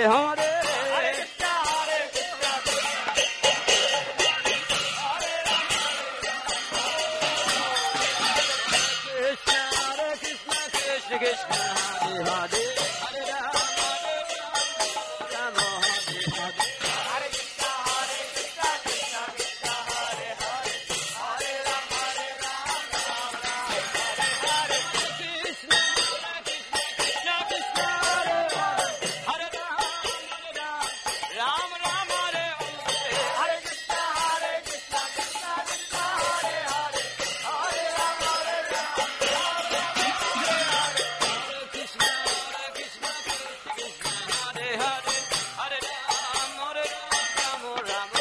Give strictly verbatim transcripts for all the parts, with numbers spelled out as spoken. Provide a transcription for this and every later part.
Hare. Hare Krishna, Hare Krishna, Krishna Hare Krishna, Krishna Krishna Hare Hare, Hare Rama, Hare Rama, Hare Hare. Hare Krishna, Hare Krishna, Krishna Krishna, Hare Hare, Hare Ram, Hare Ram, Ram Ram, Hare Hare. Krishna Hare Krishna, Krishna Krishna Hare Hare, Hare Rama, Hare Rama, Rama Rama Hare Hare. Hare Krishna, Hare Krishna, Krishna Krishna, Hare Hare, Hare Ram, Hare Ram, Ram Ram, Hare Hare. Krishna Hare Krishna, Krishna Krishna Hare Hare, Hare Rama, Hare Rama, Rama Rama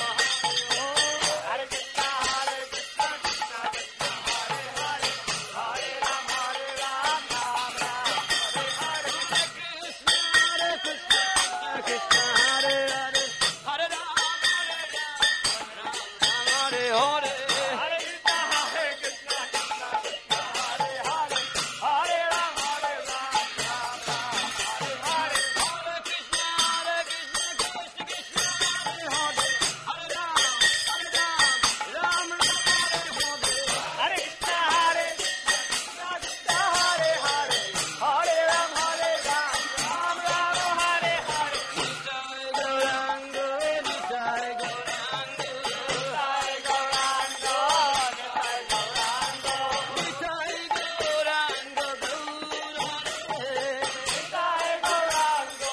Hare Hare Hare. Krishna, Hare Krishna, Krishna Krishna, Hare Hare, Hare Ram, Hare Ram, Ram Ram, Hare Hare. Krishna Hare Krishna, Krishna Hare Hare, Hare Rama, Hare Rama, Rama Hare Hare. Hare Krishna, Hare Krishna, Krishna Krishna, Hare Hare, Hare Ram, Hare Ram, Ram Ram, Hare Hare. Hare Krishna, Hare Krishna, Krishna Krishna Hare Hare, Hare Rama, Hare Rama, Rama Rama Hare Hare. Hare Krishna, Hare Krishna, Krishna Krishna, Hare Hare, Hare Ram, Hare Ram, Ram Ram, Hare Hare. Nitai Gauranga, Nitai Gauranga, Nitai Gauranga, Nitai Gauranga, Nitai Gauranga, Gauranga. Nitai Gauranga,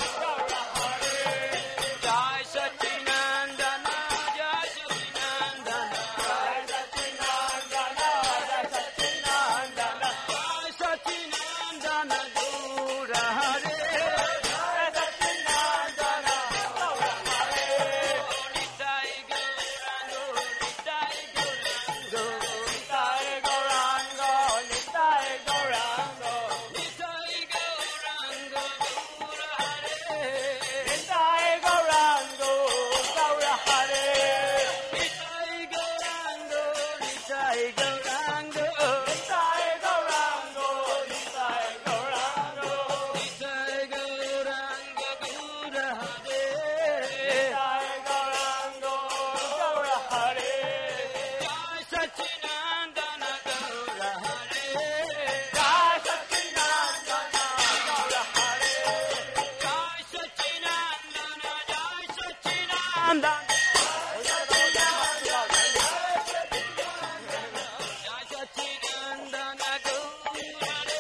Gauranga. Jai Satchinandana, Jai Satchinandana, Jai Satchinandana, Jai Satchinandana, Jai Satchinandana, Gaura Hare. Jai Satchinandana, Gauranga. Nitai Gauranga, Nitai Gauranga, Nitai Gauranga, Nitai Gauranga, Nitai Gauranga, Gaura Hare. Nitai Gauranga, Gauranga. Nitai Gauranga, Nitai Gauranga, Nitai Gauranga, Nitai Gauranga, Nitai Gauranga, Gaura Hare. Nitai Gauranga, Gauranga. Jai Satchinandana, Gaura Hare. Jai Satchinandana, Gauranga. Jai Satchinandana, Jai Satchinandana, Jai Satchinandana, Gaura Hare.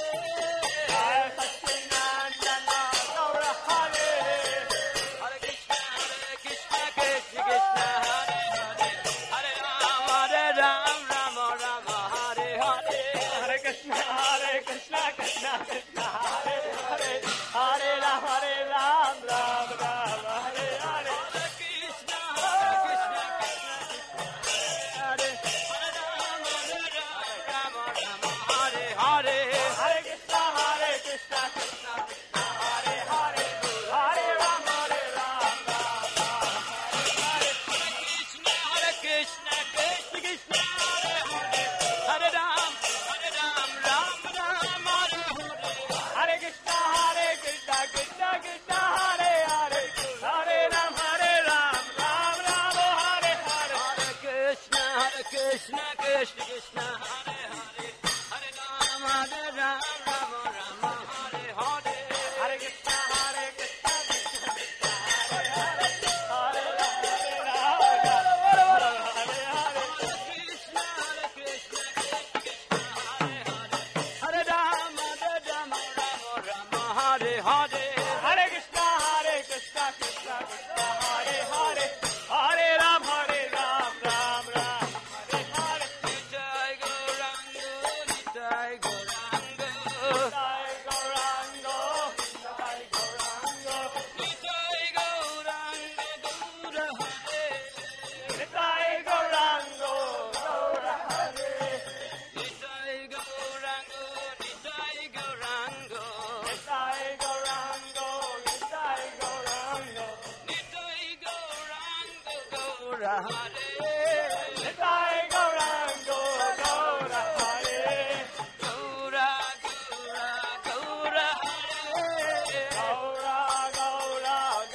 Jai Satchinandana, Gauranga. Hare Krishna, Hare Krishna, Krishna Krishna, Hare Hare, Hare Rama, Hare Rama, Rama Rama, Hare Hare. Hare Krishna, Hare Krishna, Krishna Krishna, Hare Hare, Hare Ram, Hare Ram, Ram Ram, Hare Hare. Hare Krishna, Hare Krishna, Krishna Krishna, Hare Hare, Rama, Hare Rama, Rama Hare Hare. Hare Krishna, Hare Krishna, Krishna Krishna, Hare Hare, Hare Ram, Hare Ram, Ram Ram, Hare Hare. Krishna, Hare Krishna, Krishna Krishna, Hare Hare, Hare Ram, Hare Ram, Ram Ram, Hare Hare. Hare Krishna, Hare Krishna, Krishna Krishna, Hare Hare, Hare Ram, Hare Ram, Ram Ram, Hare Hare. Hare Krishna, Hare Krishna, Krishna Krishna, Hare Hare, Hare Rama, Hare Rama, Rama Rama, Hare Hare. Hare Krishna, Hare Krishna, Krishna Krishna, Hare Hare, Hare Ram, Hare Ram, Ram Ram, Hare Hare. Krishna, Hare Krishna, Krishna Krishna, Hare Hare, Hare Rama, Hare Rama, Rama Rama, Hare Hare. Hare Krishna, Hare Krishna, Krishna Krishna, Hare Hare, Hare Ram, Hare Ram, Ram Ram, Hare Hare. Nitai Gauranga, Nitai Gauranga, Nitai Gauranga, Nitai Gauranga, Nitai Gauranga, Gaura Hare. Nitai Gauranga, Gaura Hare. Nitai Gauranga, Nitai Gauranga, Nitai Gauranga, Nitai Gauranga, Nitai Gauranga, Gaura Hare. Nitai Gauranga, Gaura Hare. Gaura, Gaura, Gaura Hare. Gaura, Gaura,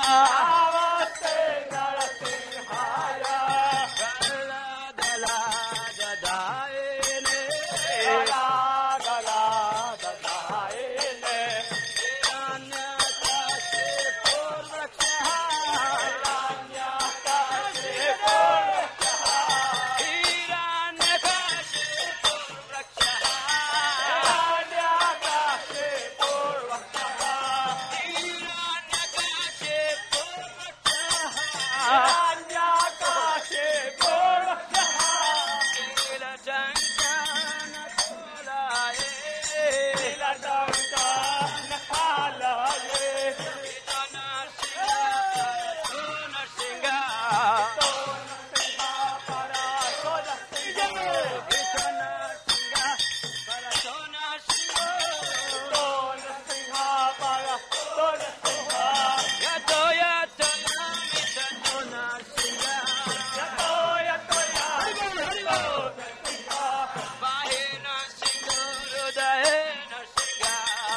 Namaste Narasimhaya. Gala gala gadayene. Gala gala dadayene. Hiranyakashipu raksha. Hiranyakashipu Hiranyakashipu raksha. Hiranyakashipu raksha. Hiranyakashipu raksha. Hiranyakashipu raksha. Nilajankana kolaye. Nilajanka nakalaye. Idana singa, Sona singa. Idana singa, para Sona singa. Yato yato yamita Sona singa. Bahena singa, Rudahena singa.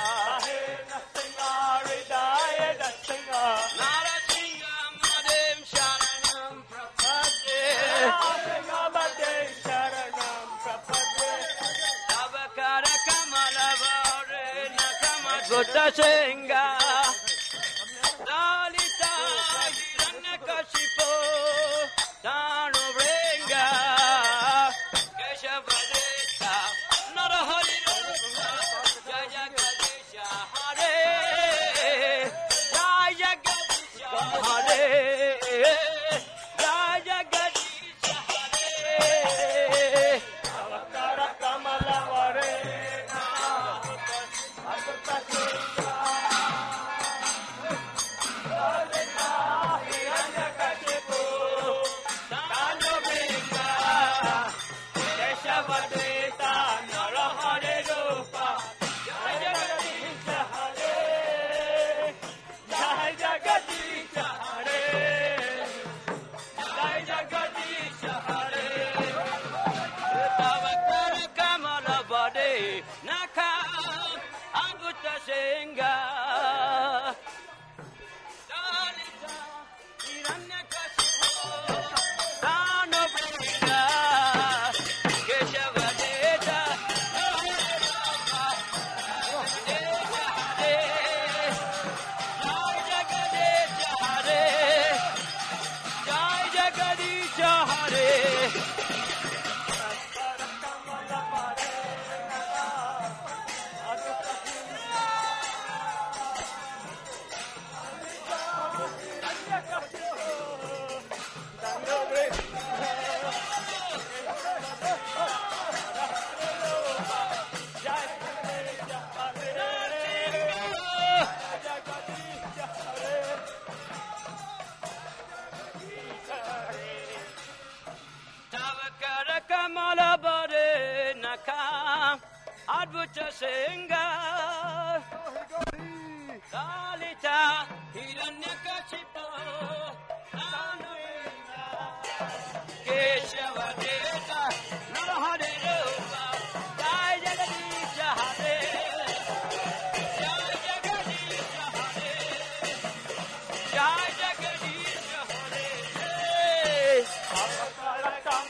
Nara singa madem sharanam prapate. Abakara kamala vare nakama gota singa. Lalita hiranyakashipu dano bringa. Keshavadeta narahari rupa. Jaya Gadisha Hare. Jaya Gadisha Hare. Jaya Gadisha Hare. Dano bringa. Keshavadeta narahari rupa. Jaya Gadisha Jai Jagadisha Hare. Jai Jagadisha Hare. Tavakara Kamala Bade Naka Anguta Singa. Dalita Hiranyakashipu Dano Bringa. Keshavadeta Jai Jagadisha Hare. Jai Jagadisha Hare. Tavakara Kamala Bade Naka Advuta Singa. Lalita Hiranyakashipu Dano Bringa. Keshavadeta Narahari Rupa. Jai Jagadisha Hare. Jai Jagadisha Hare. Jai Jagadisha Hare.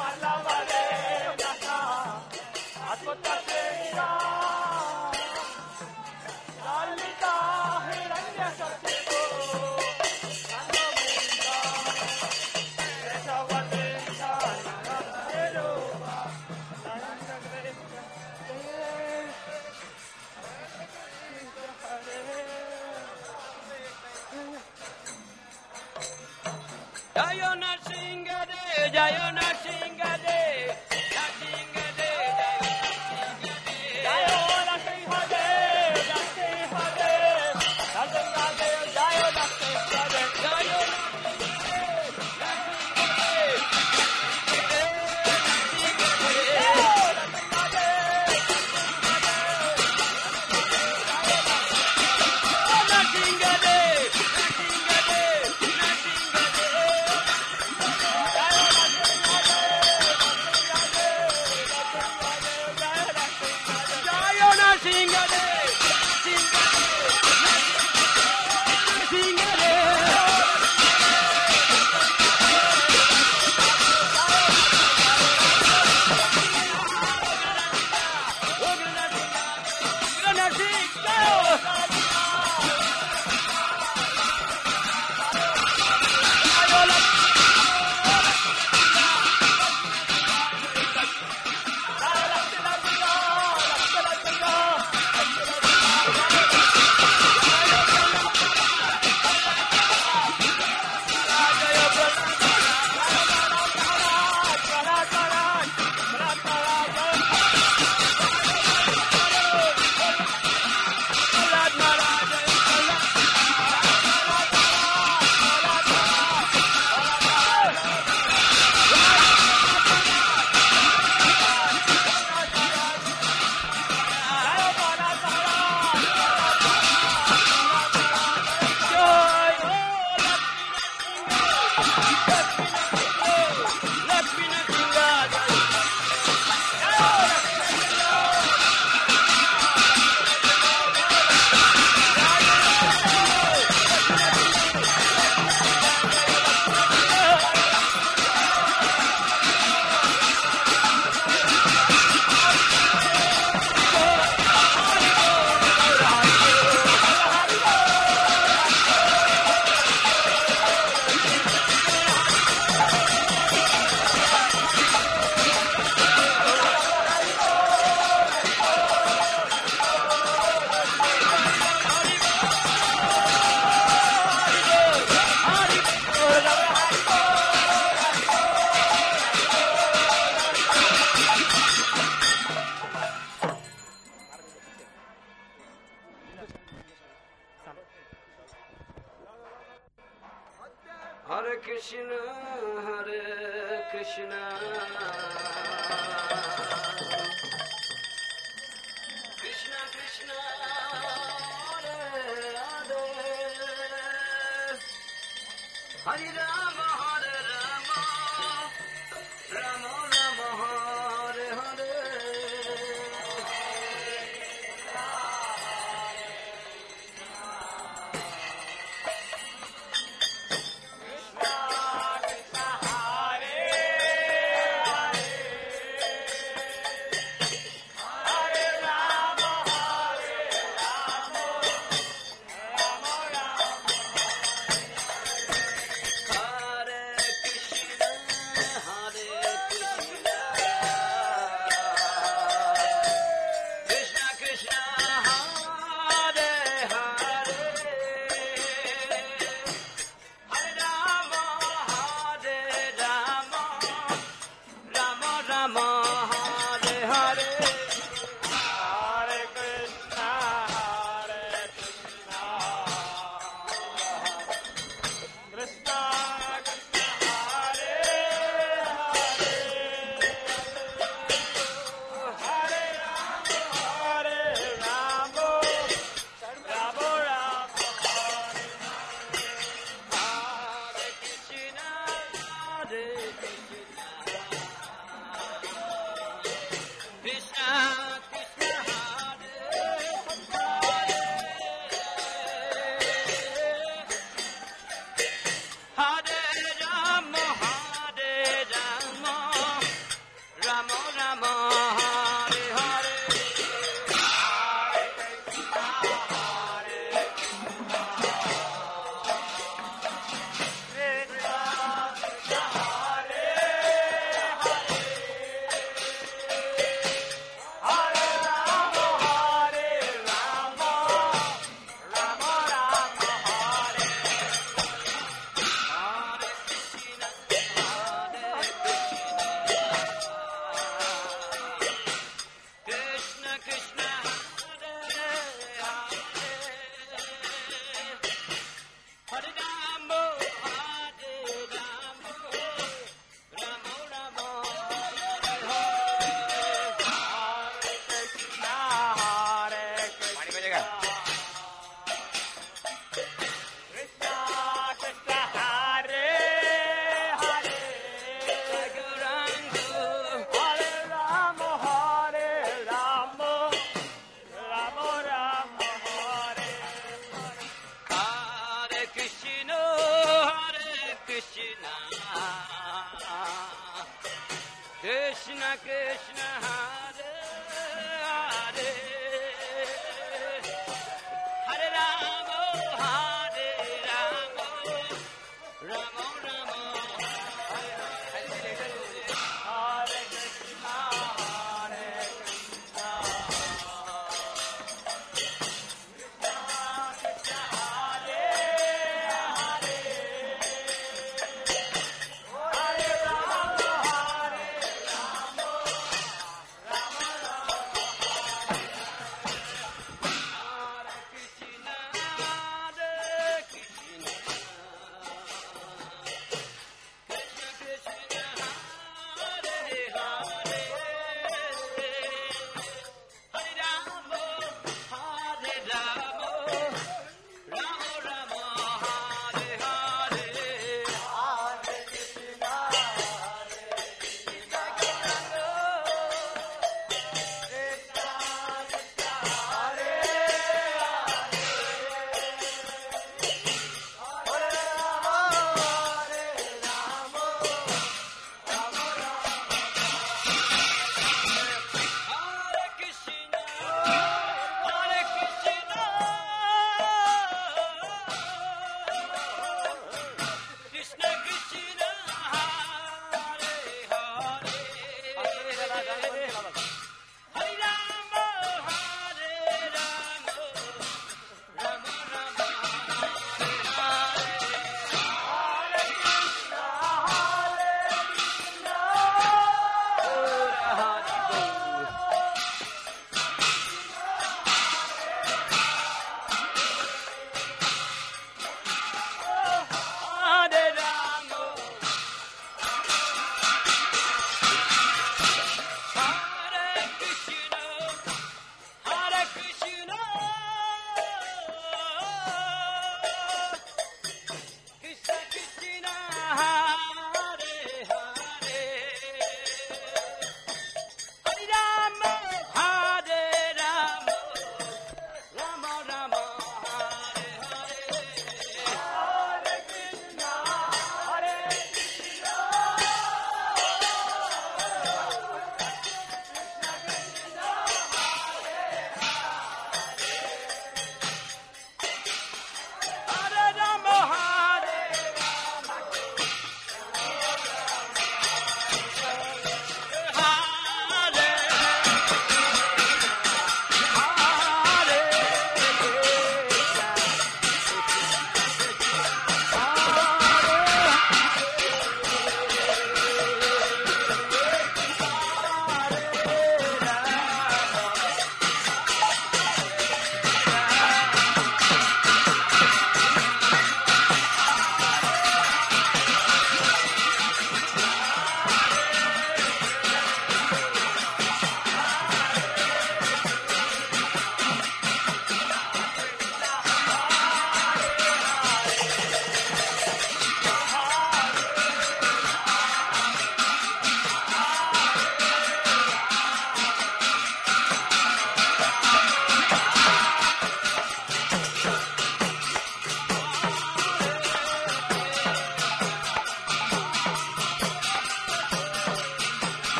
Jayo Narsingade, Jayo Narsingade, Narsingade, Jayo Narsingade. Narsingade, Narsingade, Narsingade. Hare Krishna, Hare Krishna, Krishna Krishna, Hare Hare, Hare Rama, Hare Rama, Rama Rama, Hare Hare. Krishna Krishna, Hare Hare, Hare Rama, Hare Rama, Rama Rama, Hare Hare, Hare Krishna, Hare Krishna, Krishna Krishna, Hare Hare, Hare Rama, Hare Rama,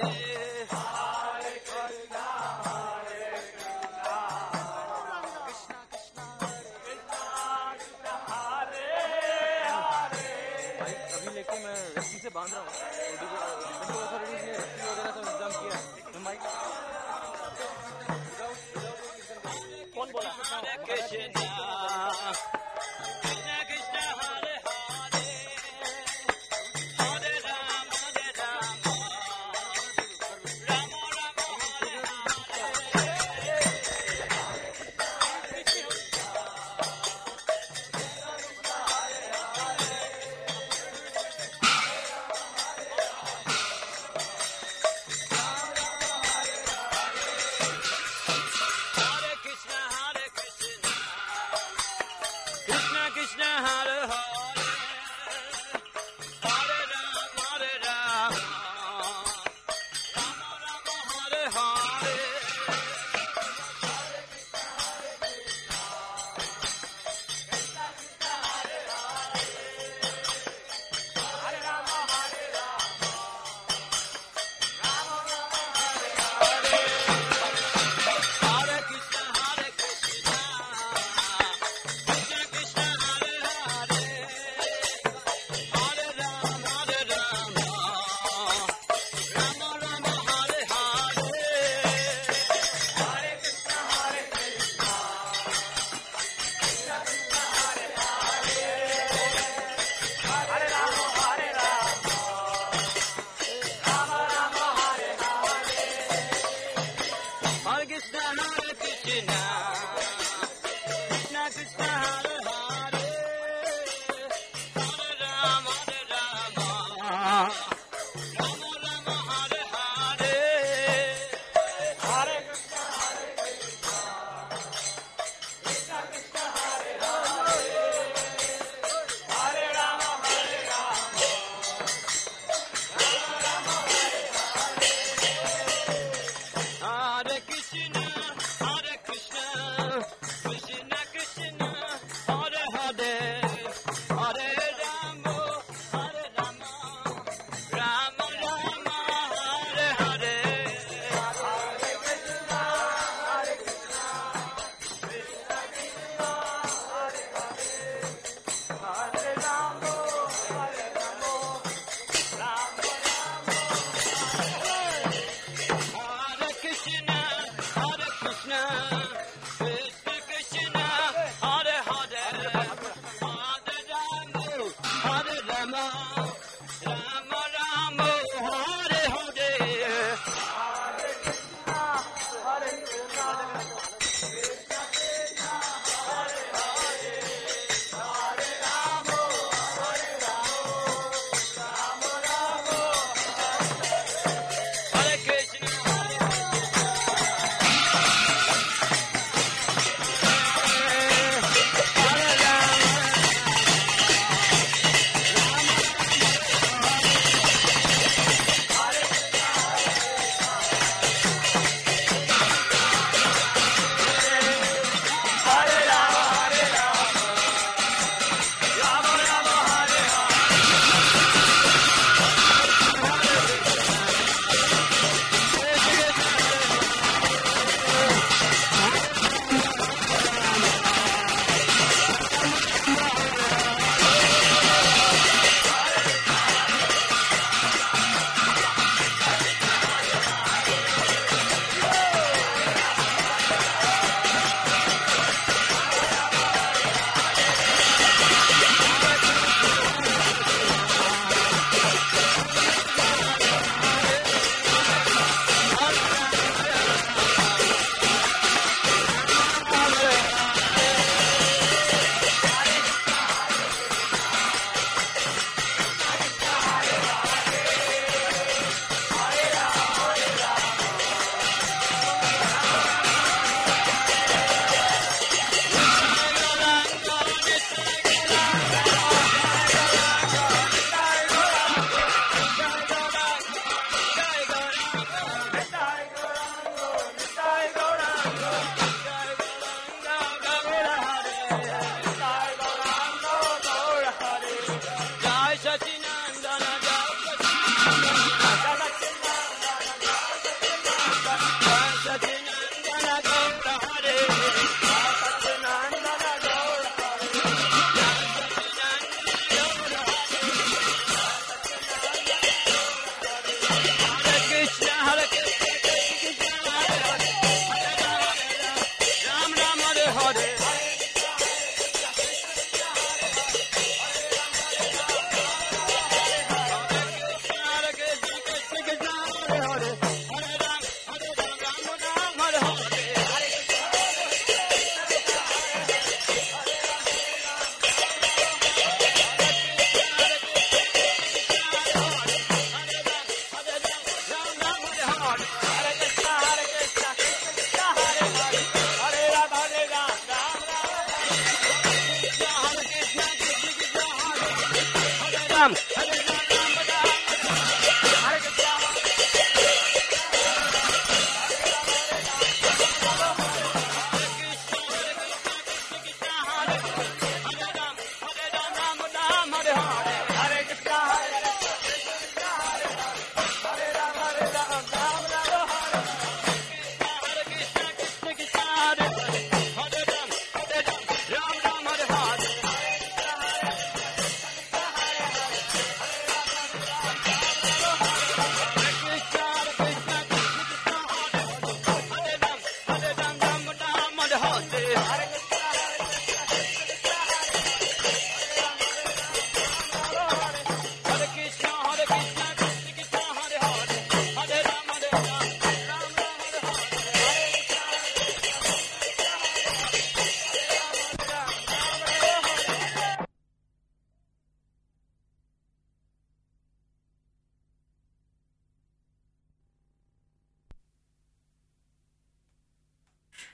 अभी लेके मैं रस्सी से बांध रहा हूँ authorities ने रस्सी वगैरह सब इंतजाम किया मैं माइक कौन बोला Krishna Hare Hare Hare Rama Hare Rama Rama Rama Hare Hare Hare Krishna Hare Krishna Krishna Krishna Hare Hare Hare Rama Hare Rama Rama Rama Hare Hare Hare Krishna Hare Krishna Krishna Krishna Hare Hare Hare Rama Hare Rama Rama Rama Hare Hare Hare Krishna Hare Krishna Krishna Krishna Hare Hare Hare Rama Hare Rama Rama Rama Hare Hare Hare Krishna Hare Krishna Krishna Krishna Hare Hare Hare Rama Hare Rama Rama Rama Hare Hare Hare Krishna Hare Krishna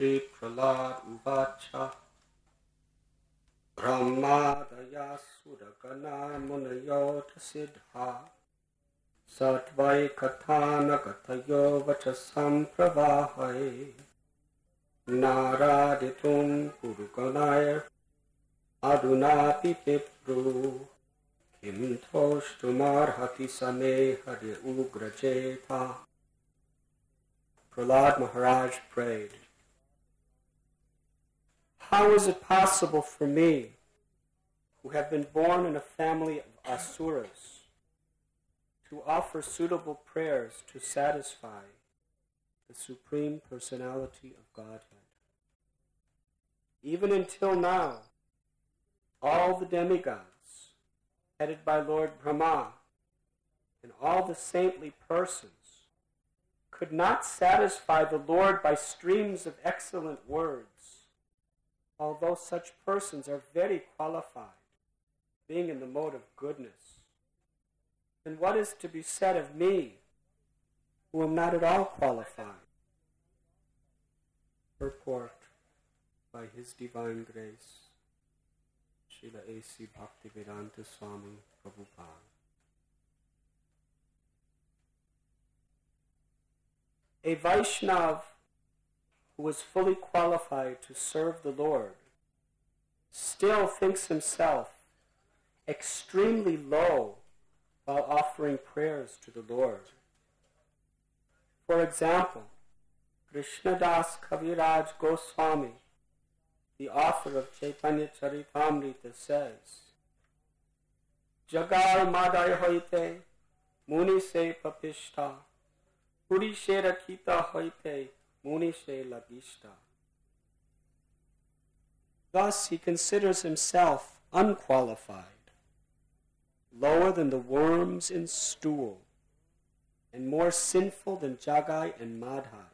Shri Prahlad Uvacha Brahmadaya Suragana Munayota Siddha Satvai Kathana Katayo Vachasam Pravahai Naraditum Kurukanaya Adunapi Pipru Kim Toshtumarhati Same Hare Ugrajeta. Prahlad Maharaj prayed, how is it possible for me, who have been born in a family of asuras, to offer suitable prayers to satisfy the Supreme Personality of Godhead? Even until now, all the demigods, headed by Lord Brahma, and all the saintly persons, could not satisfy the Lord by streams of excellent words, although such persons are very qualified, being in the mode of goodness. Then what is to be said of me, who am not at all qualified? Purport by His Divine Grace, Srila A C Bhaktivedanta Swami Prabhupada. A Vaishnav who is fully qualified to serve the Lord still thinks himself extremely low while offering prayers to the Lord. For example, Krishnadas Kaviraj Goswami, the author of Chaitanya Charitamrita, says, Jagai Madai Hoite Muni Se Papishta Puri Se Rakita Hoite Muni Se Lagishta. Thus he considers himself unqualified, lower than the worms in stool, and more sinful than Jagai and Madhai.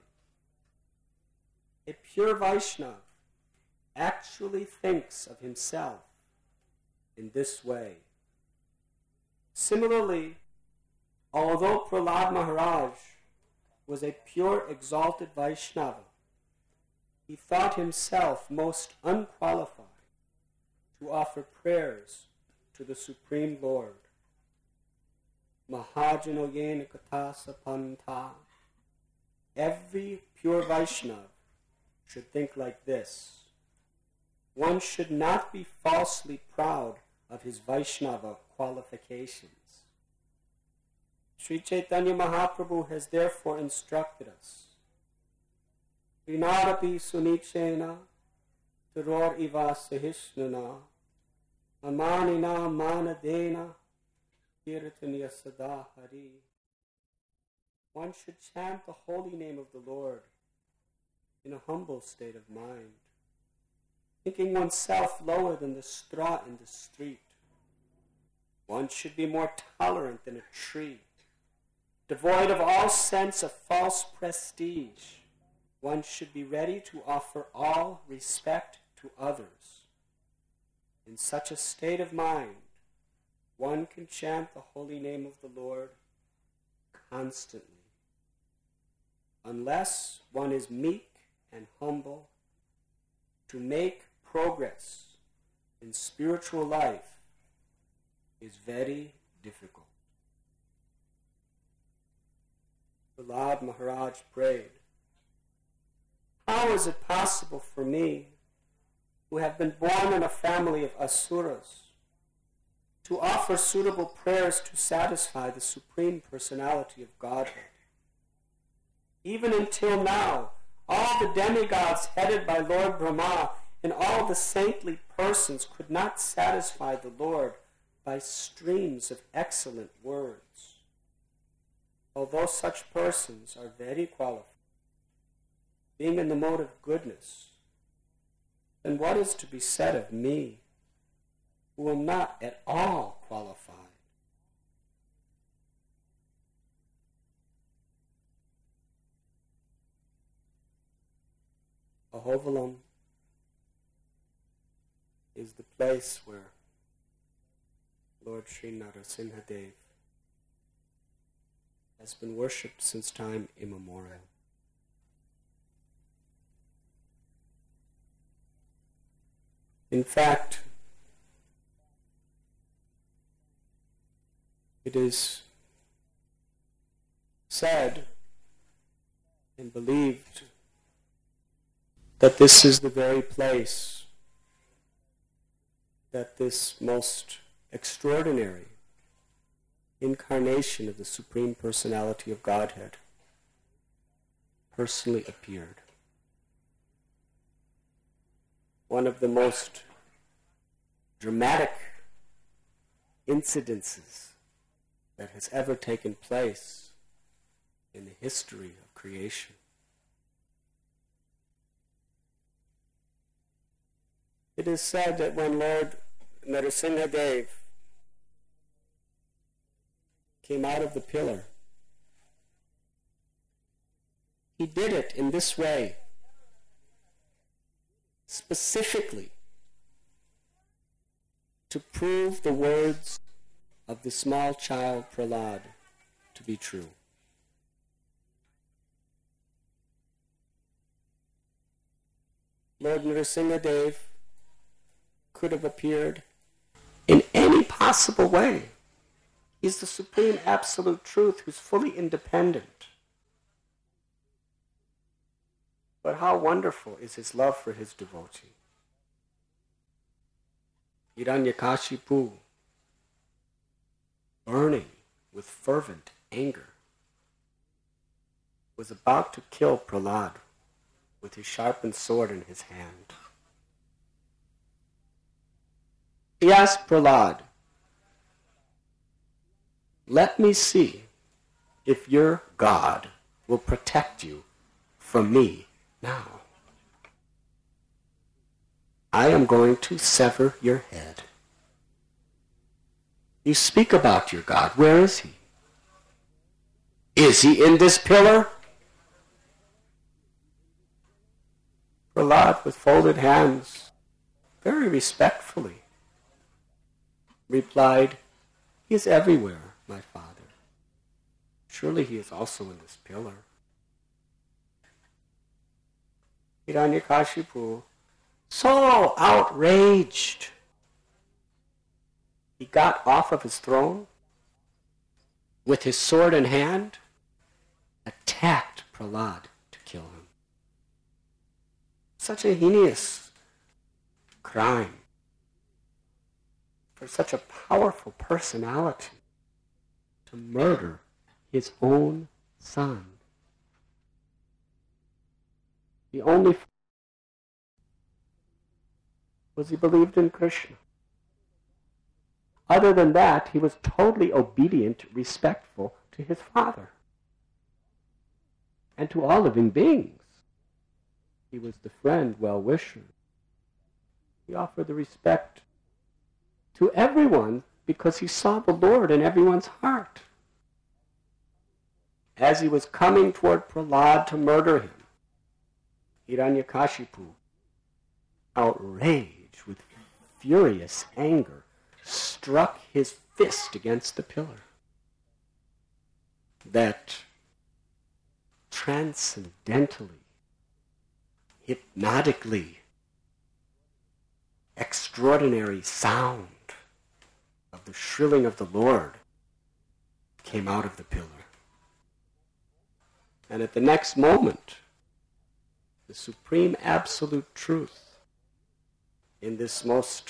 A pure Vaishnav actually thinks of himself in this way. Similarly, although Prahlad Maharaj was a pure exalted Vaishnava, he thought himself most unqualified to offer prayers to the Supreme Lord. Mahajano yena katha sapanta. Every pure Vaishnav should think like this. One should not be falsely proud of his Vaishnava qualifications. Sri Chaitanya Mahaprabhu has therefore instructed us, Vinarapi sunichena taror iva sahishnana amanina manadena kirtaniya sada hari. One should chant the holy name of the Lord in a humble state of mind, thinking oneself lower than the straw in the street. One should be more tolerant than a tree, devoid of all sense of false prestige. One should be ready to offer all respect to others. In such a state of mind, one can chant the holy name of the Lord constantly. Unless one is meek and humble, to make progress in spiritual life is very difficult. Prahlad Maharaj prayed, how is it possible for me, who have been born in a family of asuras, to offer suitable prayers to satisfy the Supreme Personality of Godhead? Even until now, all the demigods headed by Lord Brahma and all the saintly persons could not satisfy the Lord by streams of excellent words. Although such persons are very qualified, being in the mode of goodness, then what is to be said of me, who am not at all qualified? Ahovalam is the place where Lord Sri Narasimhadev has been worshipped since time immemorial. In fact, it is said and believed that this is the very place that this most extraordinary incarnation of the Supreme Personality of Godhead personally appeared. One of the most dramatic incidences that has ever taken place in the history of creation. It is said that when Lord Narasimhadev came out of the pillar, he did it in this way, specifically to prove the words of the small child Prahlad to be true. Lord Narasimhadev could have appeared in any possible way. He's the Supreme Absolute Truth who's fully independent. But how wonderful is his love for his devotee. Hiranyakashipu, burning with fervent anger, was about to kill Prahlad with his sharpened sword in his hand. He asked Prahlad, "Let me see if your God will protect you from me now. I am going to sever your head." You speak about your God. Where is he? Is he in this pillar? Prahlad, with folded hands, very respectfully, replied, "He is everywhere, my father. Surely he is also in this pillar." Hiranyakashipu, so outraged, he got off of his throne, with his sword in hand, attacked Prahlad to kill him. Such a heinous crime for such a powerful personality to murder his own son. The only was he believed in Krishna. Other than that, he was totally obedient, respectful to his father and to all living beings. He was the friend, well-wisher. He offered the respect to everyone because he saw the Lord in everyone's heart. As he was coming toward Prahlad to murder him, Hiranyakashipu, outraged with furious anger, struck his fist against the pillar. That transcendentally, hypnotically, extraordinary sound of the shrilling of the Lord came out of the pillar. And at the next moment, the Supreme Absolute Truth, in this most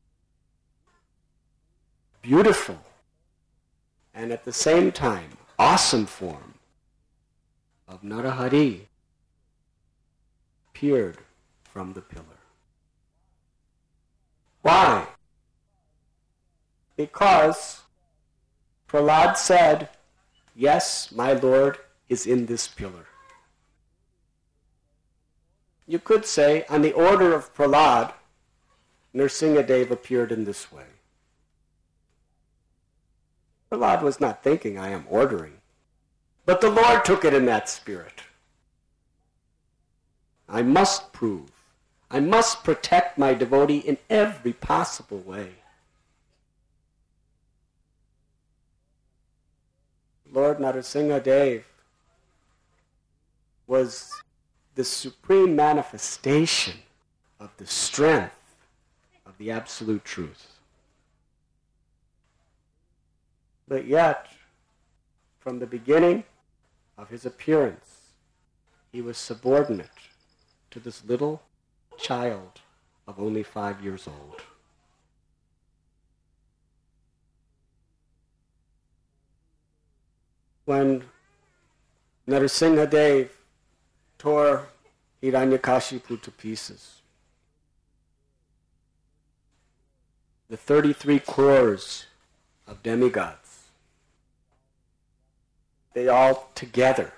beautiful and at the same time awesome form of Narahari, appeared from the pillar. Why? Because Prahlad said, "Yes, my Lord is in this pillar." You could say, on the order of Prahlad, Nrsimhadev appeared in this way. Prahlad was not thinking, "I am ordering," but the Lord took it in that spirit. I must prove, I must protect my devotee in every possible way. Lord Narasimhadev was the supreme manifestation of the strength the absolute truth. But yet, from the beginning of his appearance, he was subordinate to this little child of only five years old. When Narasimhadev tore Hiranyakashipu to pieces, the thirty-three crores of demigods, they all together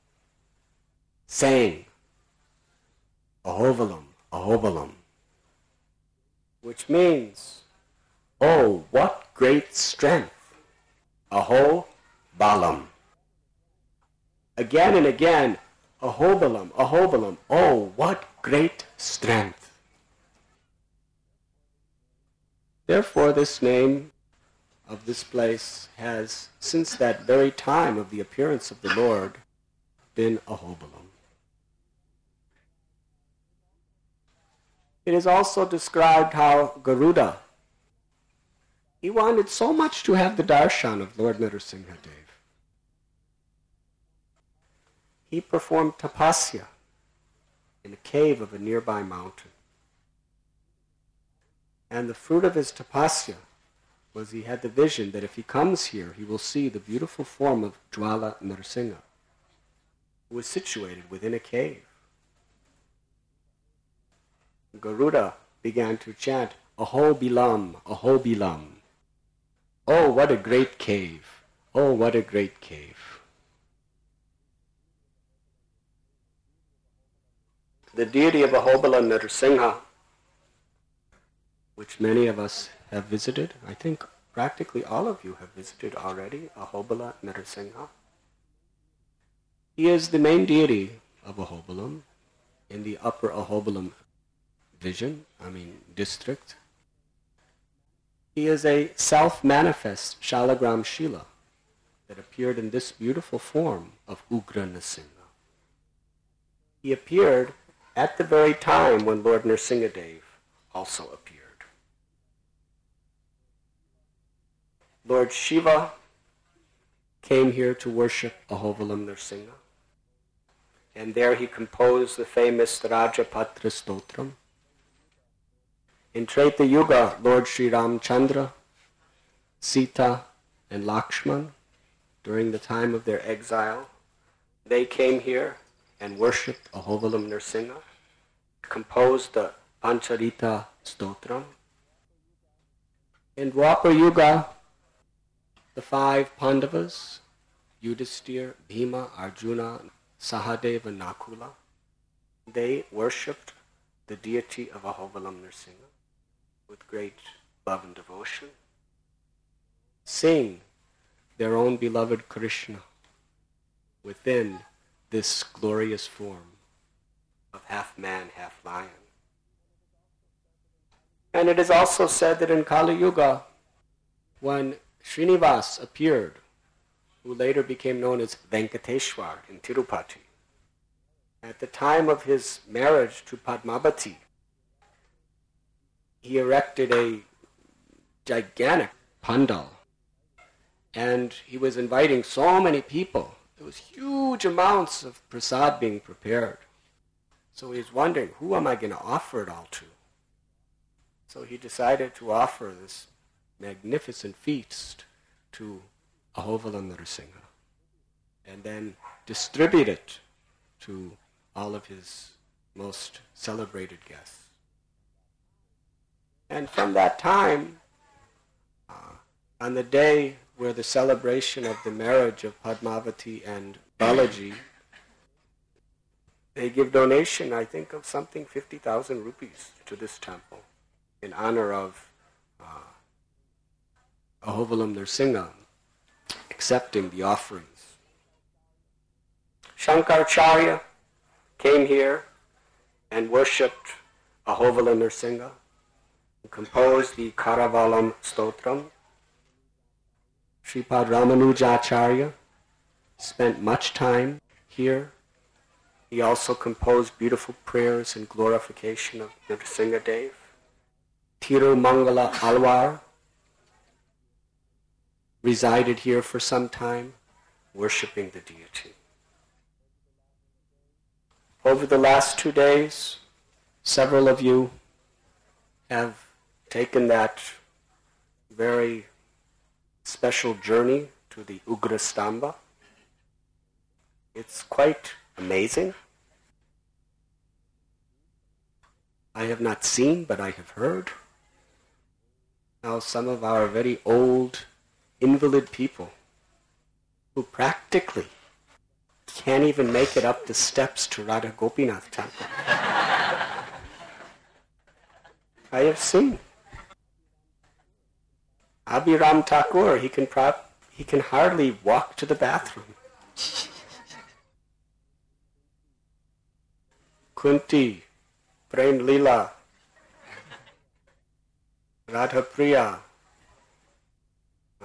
sang Ahovalam, Ahovalam, which means, oh, what great strength, Aho Balam. Again and again, Ahobalam, Ahobalam, oh, what great strength. Therefore, this name of this place has, since that very time of the appearance of the Lord, been Ahobalam. It is also described how Garuda, he wanted so much to have the darshan of Lord Narasimhadev. He performed tapasya in a cave of a nearby mountain. And the fruit of his tapasya was he had the vision that if he comes here, he will see the beautiful form of Jwala Narasimha, who was situated within a cave. Garuda began to chant, Aho Bilam, Aho Bilam. Oh, what a great cave. Oh, what a great cave. The deity of Ahobala Narasimha, which many of us have visited, I think practically all of you have visited already, Ahobala Narasimha. He is the main deity of Ahobalam in the upper Ahobalam vision, I mean district. He is a self-manifest Shalagram Shila that appeared in this beautiful form of Ugra Narasimha. He appeared at the very time when Lord Narasimhadev also appeared. Lord Shiva came here to worship Ahovalam Narasimha, and there he composed the famous Rajapatra Stotram. In Treta Yuga, Lord Sri Ramchandra, Sita, and Lakshman, during the time of their exile, they came here and worshipped Ahovalam Narasimha, composed the Pancharita Stotram. In Dwapar Yuga, the five Pandavas, Yudhisthira, Bhima, Arjuna, Sahadeva, and Nakula, they worshipped the deity of Ahovalam Narasimha with great love and devotion, seeing their own beloved Krishna within this glorious form of half man, half lion. And it is also said that in Kali Yuga, when Srinivas appeared, who later became known as Venkateshwar in Tirupati, at the time of his marriage to Padmavati, he erected a gigantic pandal, and he was inviting so many people. There was huge amounts of prasad being prepared. So he was wondering, who am I going to offer it all to? So he decided to offer this magnificent feast to Ahovalam Narasimha, and then distribute it to all of his most celebrated guests. And from that time, uh, on the day where the celebration of the marriage of Padmavati and Balaji, they give donation, I think, of something fifty thousand rupees to this temple in honor of uh, Ahovalam Narasimha accepting the offerings. Shankaracharya came here and worshipped Ahovalam Narasimha, and composed the Karavalam Stotram. Sripad Ramanujacharya spent much time here. He also composed beautiful prayers in glorification of Narasimhadev. Tirumangala Alwar resided here for some time, worshipping the deity. Over the last two days, several of you have taken that very special journey to the Ugrastamba. It's quite amazing. I have not seen, but I have heard how some of our very old invalid people who practically can't even make it up the steps to Radha Gopinath temple. I have seen. Abhiram Thakur, he can pro- he can hardly walk to the bathroom. Kunti, Prem Leela, Radha Priya, uh,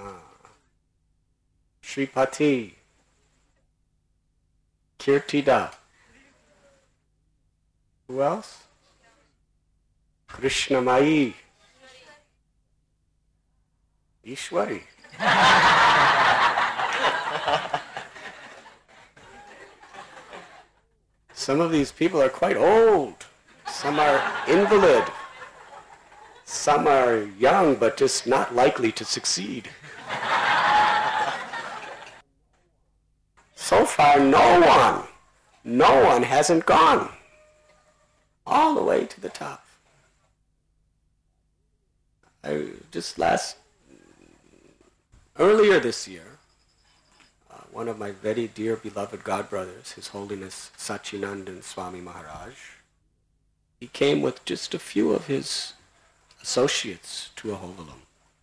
Shripati, Kirtida. Who else? Krishna Mai, Ishwari. Some of these people are quite old. Some are invalid. Some are young but just not likely to succeed. So far, no one, no one hasn't gone all the way to the top. I just last, earlier this year, uh, one of my very dear beloved godbrothers, His Holiness Sachinandan Swami Maharaj, he came with just a few of his associates to Ahovalam.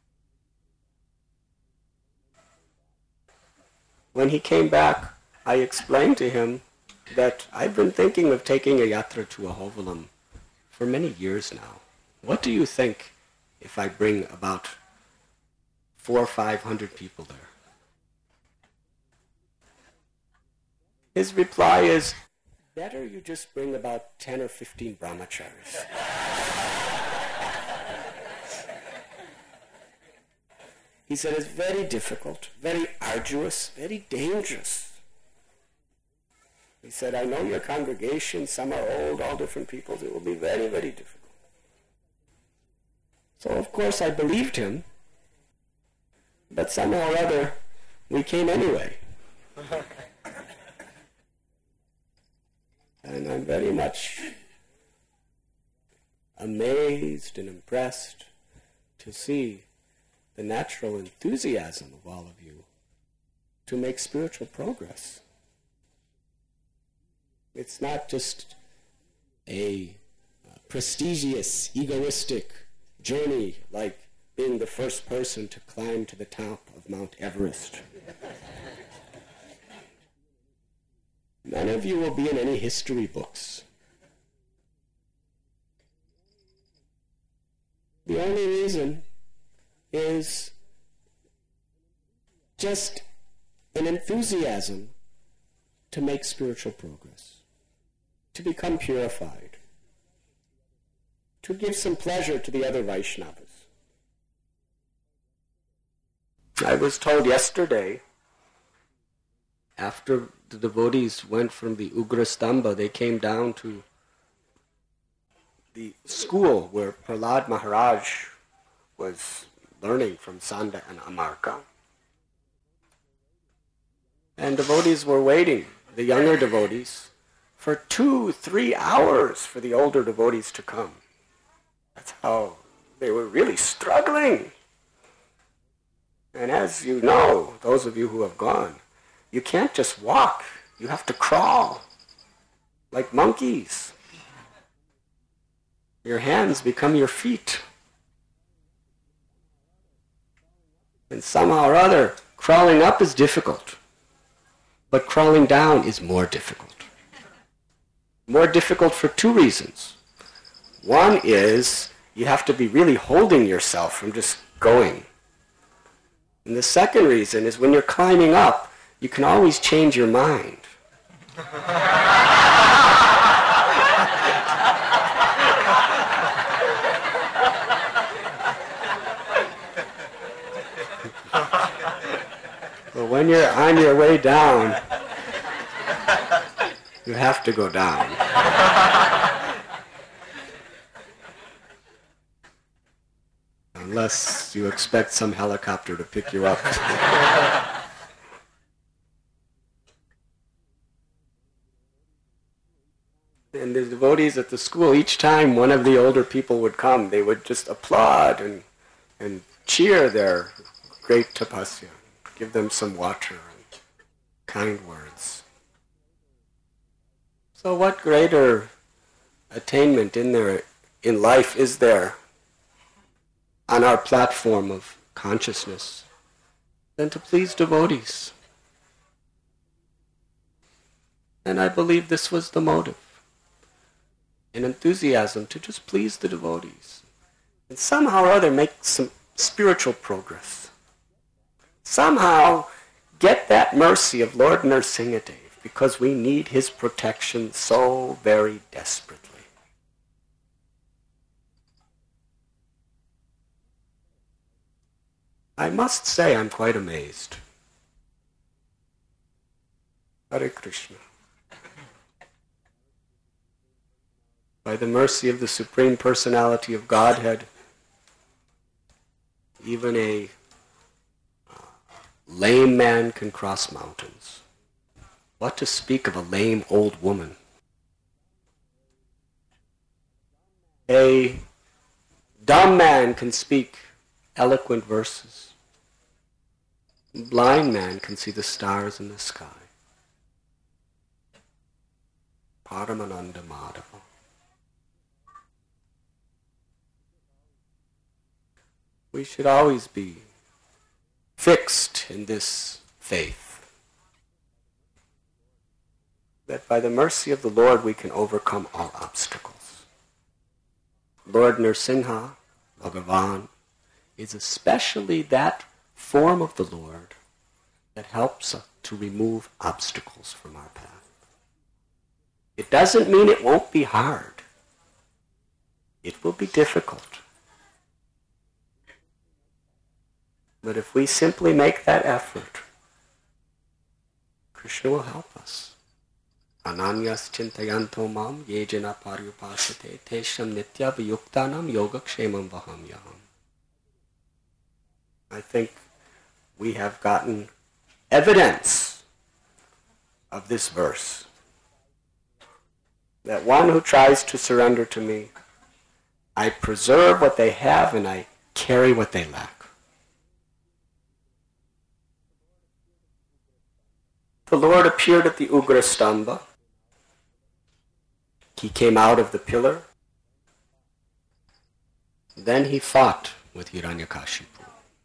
When he came back, I explained to him that I've been thinking of taking a yatra to Ahovalam for many years now. What do you think if I bring about four or five hundred people there? His reply is, better you just bring about ten or fifteen brahmacharis. He said it's very difficult, very arduous, very dangerous. He said, I know your congregation, some are old, all different peoples, it will be very, very difficult. So of course I believed him, but somehow or other we came anyway. And I'm very much amazed and impressed to see the natural enthusiasm of all of you to make spiritual progress. It's not just a uh, prestigious, egoistic journey like being the first person to climb to the top of Mount Everest. None of you will be in any history books. The only reason is just an enthusiasm to make spiritual progress, to become purified, to give some pleasure to the other Vaishnavas. I was told yesterday, after the devotees went from the Ugrastamba, they came down to the school where Prahlad Maharaj was learning from Sanda and Amarka. And devotees were waiting, the younger devotees, for two, three hours for the older devotees to come. That's how they were really struggling. And as you know, those of you who have gone, you can't just walk. You have to crawl like monkeys. Your hands become your feet. And somehow or other, crawling up is difficult. But crawling down is more difficult. More difficult for two reasons. One is you have to be really holding yourself from just going. And the second reason is when you're climbing up, you can always change your mind. when you're on your way down, you have to go down. Unless you expect some helicopter to pick you up. And the devotees at the school, each time one of the older people would come, they would just applaud and, and cheer their great tapasya, give them some water and kind words. So what greater attainment in there, in life is there on our platform of consciousness than to please devotees? And I believe this was the motive. An enthusiasm to just please the devotees. And somehow or other make some spiritual progress. Somehow get that mercy of Lord Nrsingadev, because we need his protection so very desperately. I must say I'm quite amazed. Hare Krishna. By the mercy of the Supreme Personality of Godhead, even a uh, lame man can cross mountains. What to speak of a lame old woman? A dumb man can speak eloquent verses. A blind man can see the stars in the sky. Paramananda Madhava. We should always be fixed in this faith, that by the mercy of the Lord we can overcome all obstacles. Lord Nrsimha, Bhagavan, is especially that form of the Lord that helps us to remove obstacles from our path. It doesn't mean it won't be hard. It will be difficult. But if we simply make that effort, Krishna will help us. Ananyas chintayanto mam yejana paryupasate tesham nitya vayuktanam yogakshemam vahamyaham. I think we have gotten evidence of this verse. That one who tries to surrender to me, I preserve what they have and I carry what they lack. The Lord appeared at the Ugra Stamba. He came out of the pillar. Then he fought with Hiranyakashipu.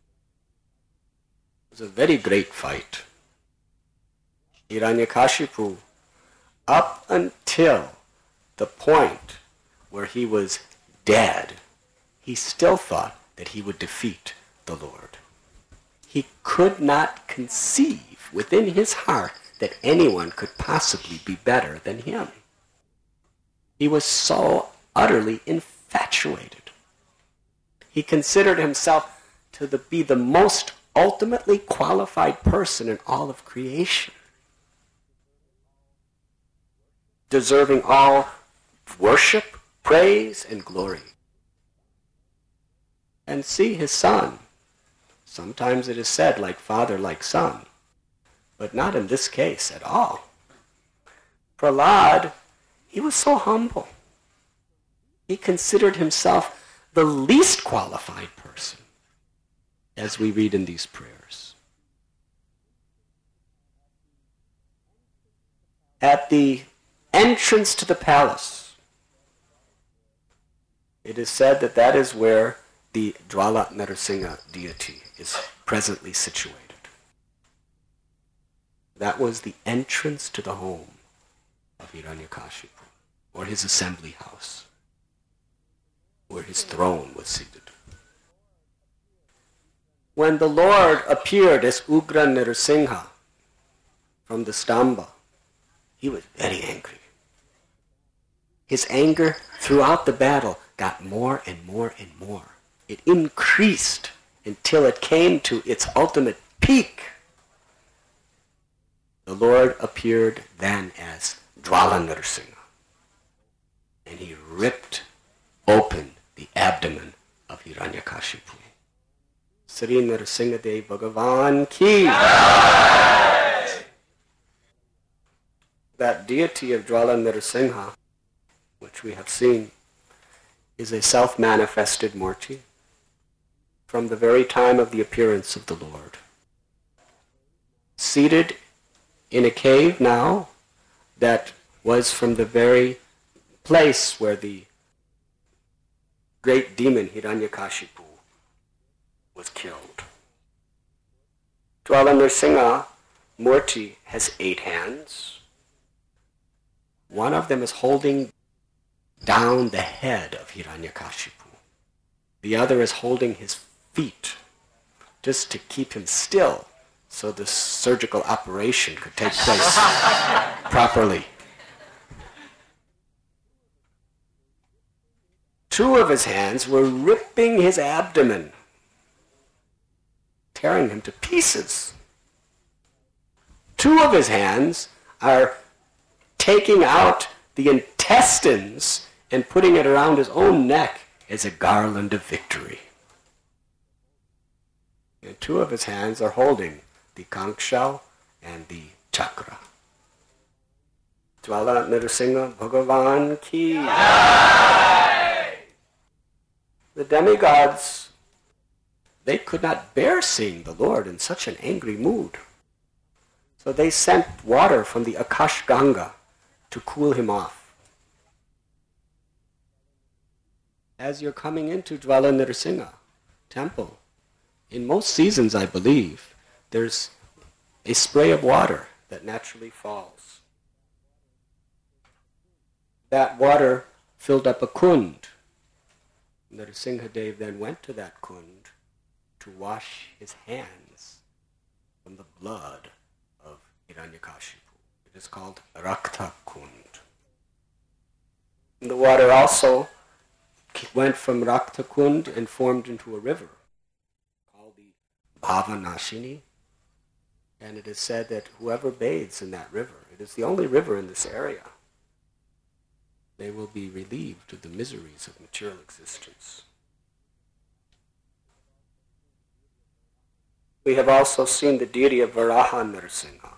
It was a very great fight. Hiranyakashipu, up until the point where he was dead, he still thought that he would defeat the Lord. He could not conceive within his heart that anyone could possibly be better than him. He was so utterly infatuated. He considered himself to the, be the most ultimately qualified person in all of creation, deserving all worship, praise, and glory. And see his son. Sometimes it is said, like father, like son. But not in this case at all. Prahlad, he was so humble. He considered himself the least qualified person, as we read in these prayers. At the entrance to the palace, it is said that that is where the Jwala Nrsimha deity is presently situated. That was the entrance to the home of Hiranyakashipu, or his assembly house, where his throne was seated. When the Lord appeared as Ugra Nrsimha from the Stamba, he was very angry. His anger throughout the battle got more and more and more. It increased until it came to its ultimate peak the Lord appeared then as Jwala Nrsimha, and he ripped open the abdomen of Hiranyakashipu. Sri Nrsimhadev Bhagavan ki. That deity of Jwala Nrsimha, which we have seen, is a self-manifested Murti from the very time of the appearance of the Lord. Seated in a cave now that was from the very place where the great demon Hiranyakashipu was killed. Jwala Nrsimha Murti has eight hands. One of them is holding down the head of Hiranyakashipu. The other is holding his feet just to keep him still so the surgical operation could take place properly. Two of his hands were ripping his abdomen, tearing him to pieces. Two of his hands are taking out the intestines and putting it around his own neck as a garland of victory. And two of his hands are holding the conch shell and the chakra. Jwala Nrsimha Bhagavan ki. The demigods, they could not bear seeing the Lord in such an angry mood. So they sent water from the Akash Ganga to cool him off. As you're coming into Jwala Nrsimha temple, in most seasons, I believe, there's a spray of water that naturally falls. That water filled up a kund. Nrsimhadev then went to that kund to wash his hands from the blood of Hiranyakashipu. It is called Rakta Kund. And the water also went from Rakta Kund and formed into a river called the Bhavanashini. And it is said that whoever bathes in that river, it is the only river in this area, they will be relieved of the miseries of material existence. We have also seen the deity of Varaha Nrsimha,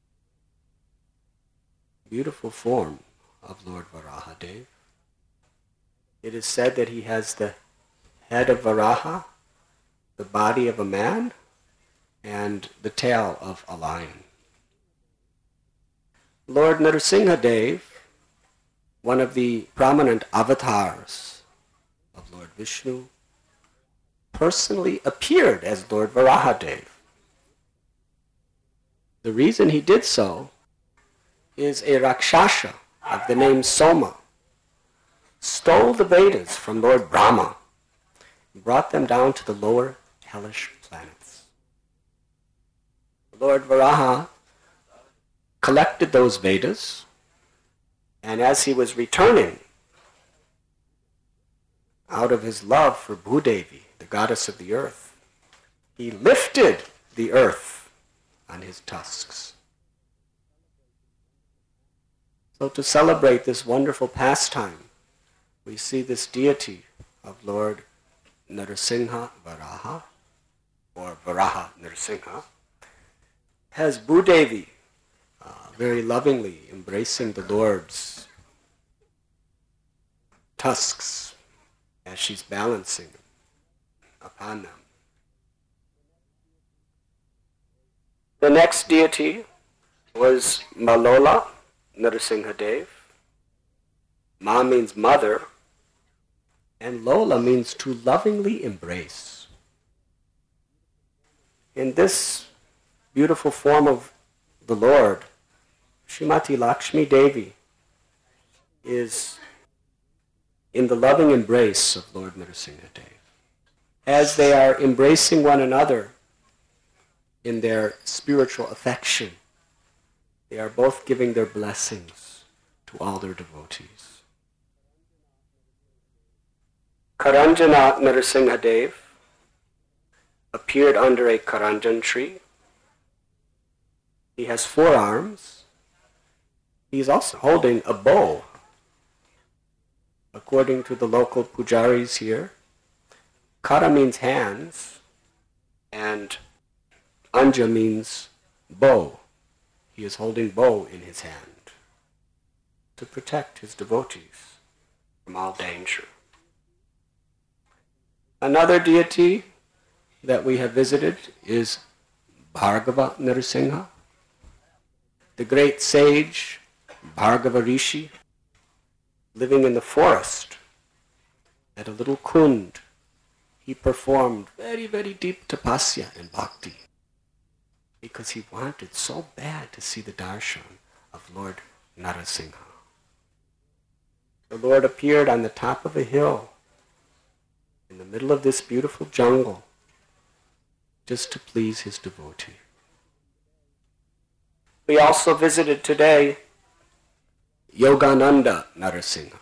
beautiful form of Lord Varahadev. It is said that he has the head of Varaha, the body of a man, and the tail of a lion. Lord Nrsimhadev, one of the prominent avatars of Lord Vishnu, personally appeared as Lord Varahadev. The reason he did so is a Rakshasa of the name Soma stole the Vedas from Lord Brahma and brought them down to the lower hellish planets. Lord Varaha collected those Vedas, and as he was returning out of his love for Bhudevi, the goddess of the earth, he lifted the earth on his tusks. So to celebrate this wonderful pastime, we see this deity of Lord Nrsimha Varaha, or Varaha Nrsimha, has Bhudevi uh, very lovingly embracing the Lord's tusks as she's balancing upon them. The next deity was Malola Nrsimhadev. Ma means mother, and Lola means to lovingly embrace. In this beautiful form of the Lord, Srimati Lakshmi Devi is in the loving embrace of Lord Nrsimhadev. As they are embracing one another in their spiritual affection, they are both giving their blessings to all their devotees. Karanjana Nrsimhadev appeared under a Karanjan tree He has four arms. He's also holding a bow. According to the local pujaris here, Kara means hands, and Anja means bow. He is holding bow in his hand to protect his devotees from all danger. Another deity that we have visited is Bhargava Narasimha, the great sage Bhargava Rishi, living in the forest at a little kund. He performed very, very deep tapasya and bhakti because he wanted so bad to see the darshan of Lord Narasimha. The Lord appeared on the top of a hill in the middle of this beautiful jungle just to please his devotee. We also visited today Yogananda Narasimha.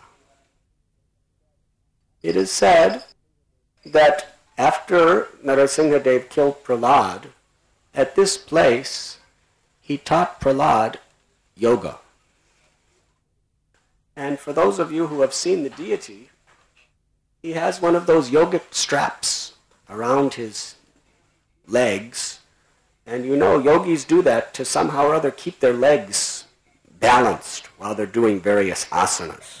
It is said that after Narasimha Dev killed Prahlad, at this place he taught Prahlad yoga. And for those of you who have seen the deity, he has one of those yogic straps around his legs. And you know, yogis do that to somehow or other keep their legs balanced while they're doing various asanas.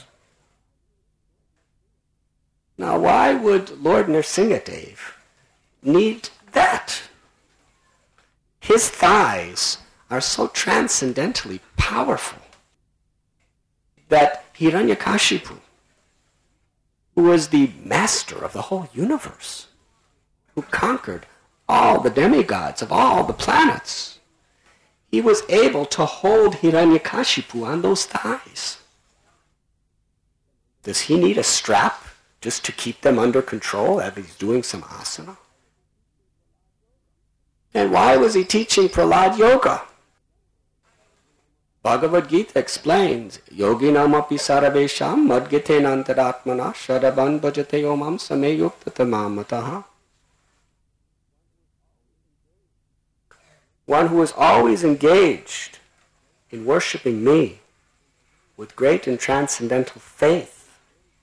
Now, why would Lord Nrsimhadev need that? His thighs are so transcendently powerful that Hiranyakashipu, who was the master of the whole universe, who conquered all the demigods of all the planets, he was able to hold Hiranyakashipu on those thighs. Does he need a strap just to keep them under control as he's doing some asana? And why was he teaching Prahlad yoga? Bhagavad Gita explains, Yoginam api sarvesham madgitena antaratmana sharavan bhajate omam sameyukta tamamataha. One who is always engaged in worshiping me with great and transcendental faith,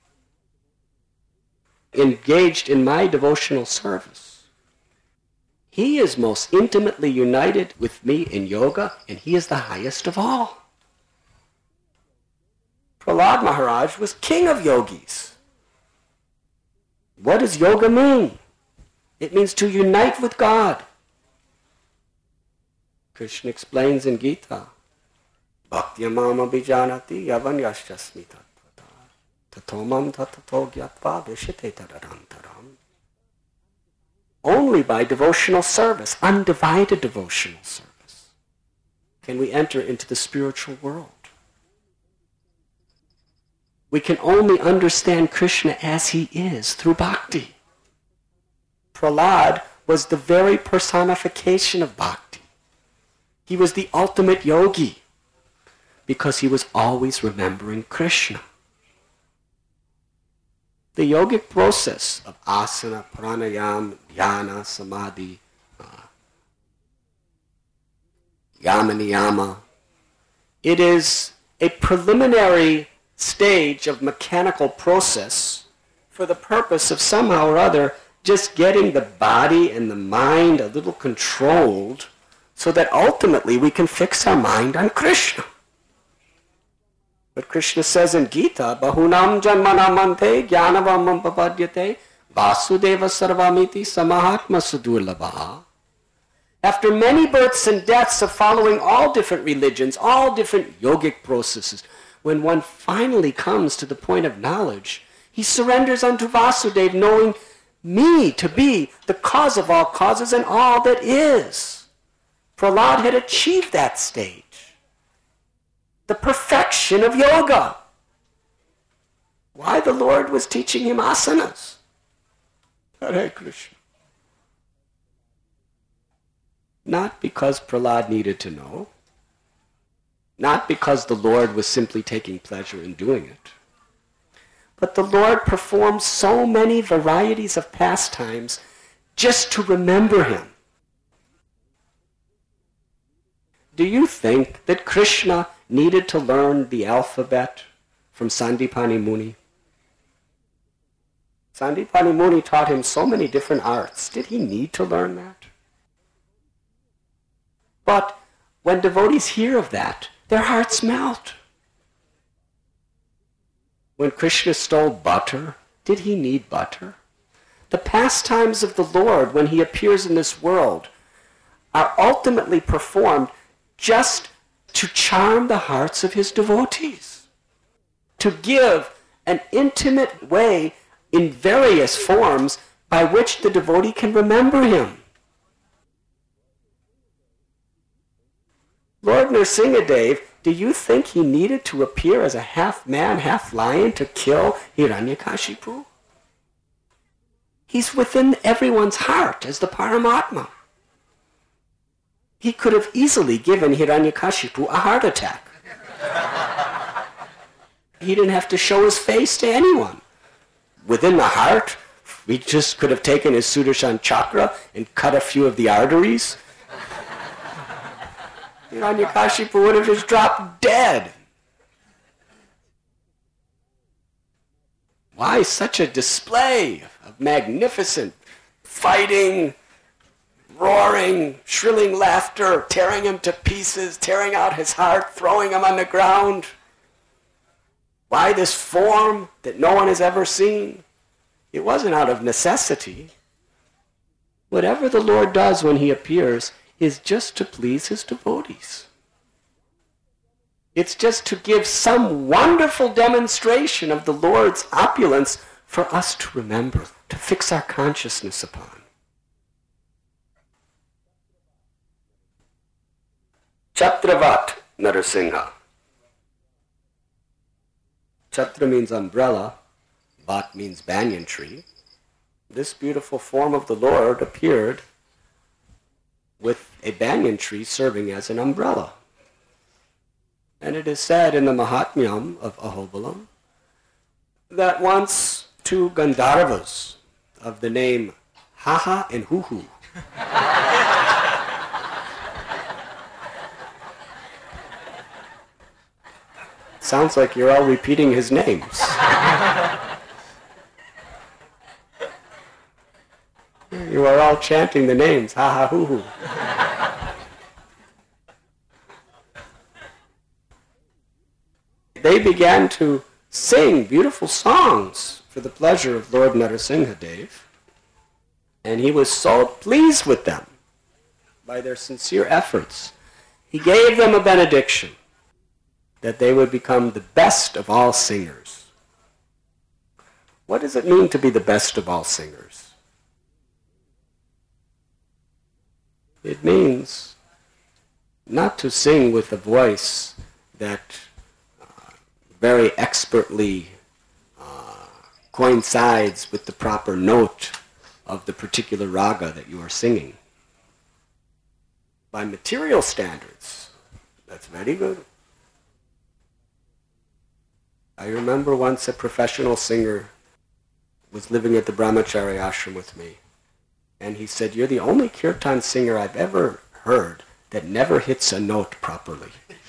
engaged in my devotional service, he is most intimately united with me in yoga, and he is the highest of all. Prahlad Maharaj was king of yogis. What does yoga mean? It means to unite with God. Krishna explains in Gita, Bhaktyamam abhijanati yavanyasyasmi tattvata tatomam tatato gyatva vishite tadarantaram. Only by devotional service, undivided devotional service, can we enter into the spiritual world. We can only understand Krishna as he is through bhakti. Prahlad was the very personification of bhakti. He was the ultimate yogi because he was always remembering Krishna. The yogic process of asana, pranayama, dhyana, samadhi, uh, yama niyama, it is a preliminary stage of mechanical process for the purpose of somehow or other just getting the body and the mind a little controlled so that ultimately we can fix our mind on Krishna. But Krishna says in Gita, Bahunam janmanamante jnanavam papadyate vasudeva sarvamiti samahatma sudurlabha. After many births and deaths of following all different religions, all different yogic processes, when one finally comes to the point of knowledge, he surrenders unto Vasudeva, knowing me to be the cause of all causes and all that is. Prahlad had achieved that stage, the perfection of yoga. Why the Lord was teaching him asanas? Hare Krishna. Not because Prahlad needed to know, not because the Lord was simply taking pleasure in doing it, but the Lord performed so many varieties of pastimes just to remember him. Do you think that Krishna needed to learn the alphabet from Sandipani Muni? Sandipani Muni taught him so many different arts. Did he need to learn that? But when devotees hear of that, their hearts melt. When Krishna stole butter, did he need butter? The pastimes of the Lord when he appears in this world are ultimately performed just to charm the hearts of his devotees, to give an intimate way in various forms by which the devotee can remember him. Lord Nrsimhadev, do you think he needed to appear as a half man, half lion to kill Hiranyakashipu? He's within everyone's heart as the Paramatma. He could have easily given Hiranyakashipu a heart attack. He didn't have to show his face to anyone. Within the heart, we just could have taken his Sudarshan chakra and cut a few of the arteries. Hiranyakashipu would have just dropped dead. Why such a display of magnificent fighting, roaring, shrilling laughter, tearing him to pieces, tearing out his heart, throwing him on the ground? Why this form that no one has ever seen? It wasn't out of necessity. Whatever the Lord does when he appears is just to please his devotees. It's just to give some wonderful demonstration of the Lord's opulence for us to remember, to fix our consciousness upon. Chatravat Narasingha. Chatra means umbrella, Vat means banyan tree. This beautiful form of the Lord appeared with a banyan tree serving as an umbrella. And it is said in the Mahatmyam of Ahobilam that once two Gandharvas of the name Haha and Huhu sounds like you're all repeating his names. You are all chanting the names, Haha Huhu. They began to sing beautiful songs for the pleasure of Lord Nrsimhadev, and he was so pleased with them by their sincere efforts. He gave them a benediction that they would become the best of all singers. What does it mean to be the best of all singers? It means not to sing with a voice that very expertly uh, coincides with the proper note of the particular raga that you are singing. By material standards, that's very good. I remember once a professional singer was living at the Brahmachari ashram with me, and he said, "You're the only kirtan singer I've ever heard that never hits a note properly."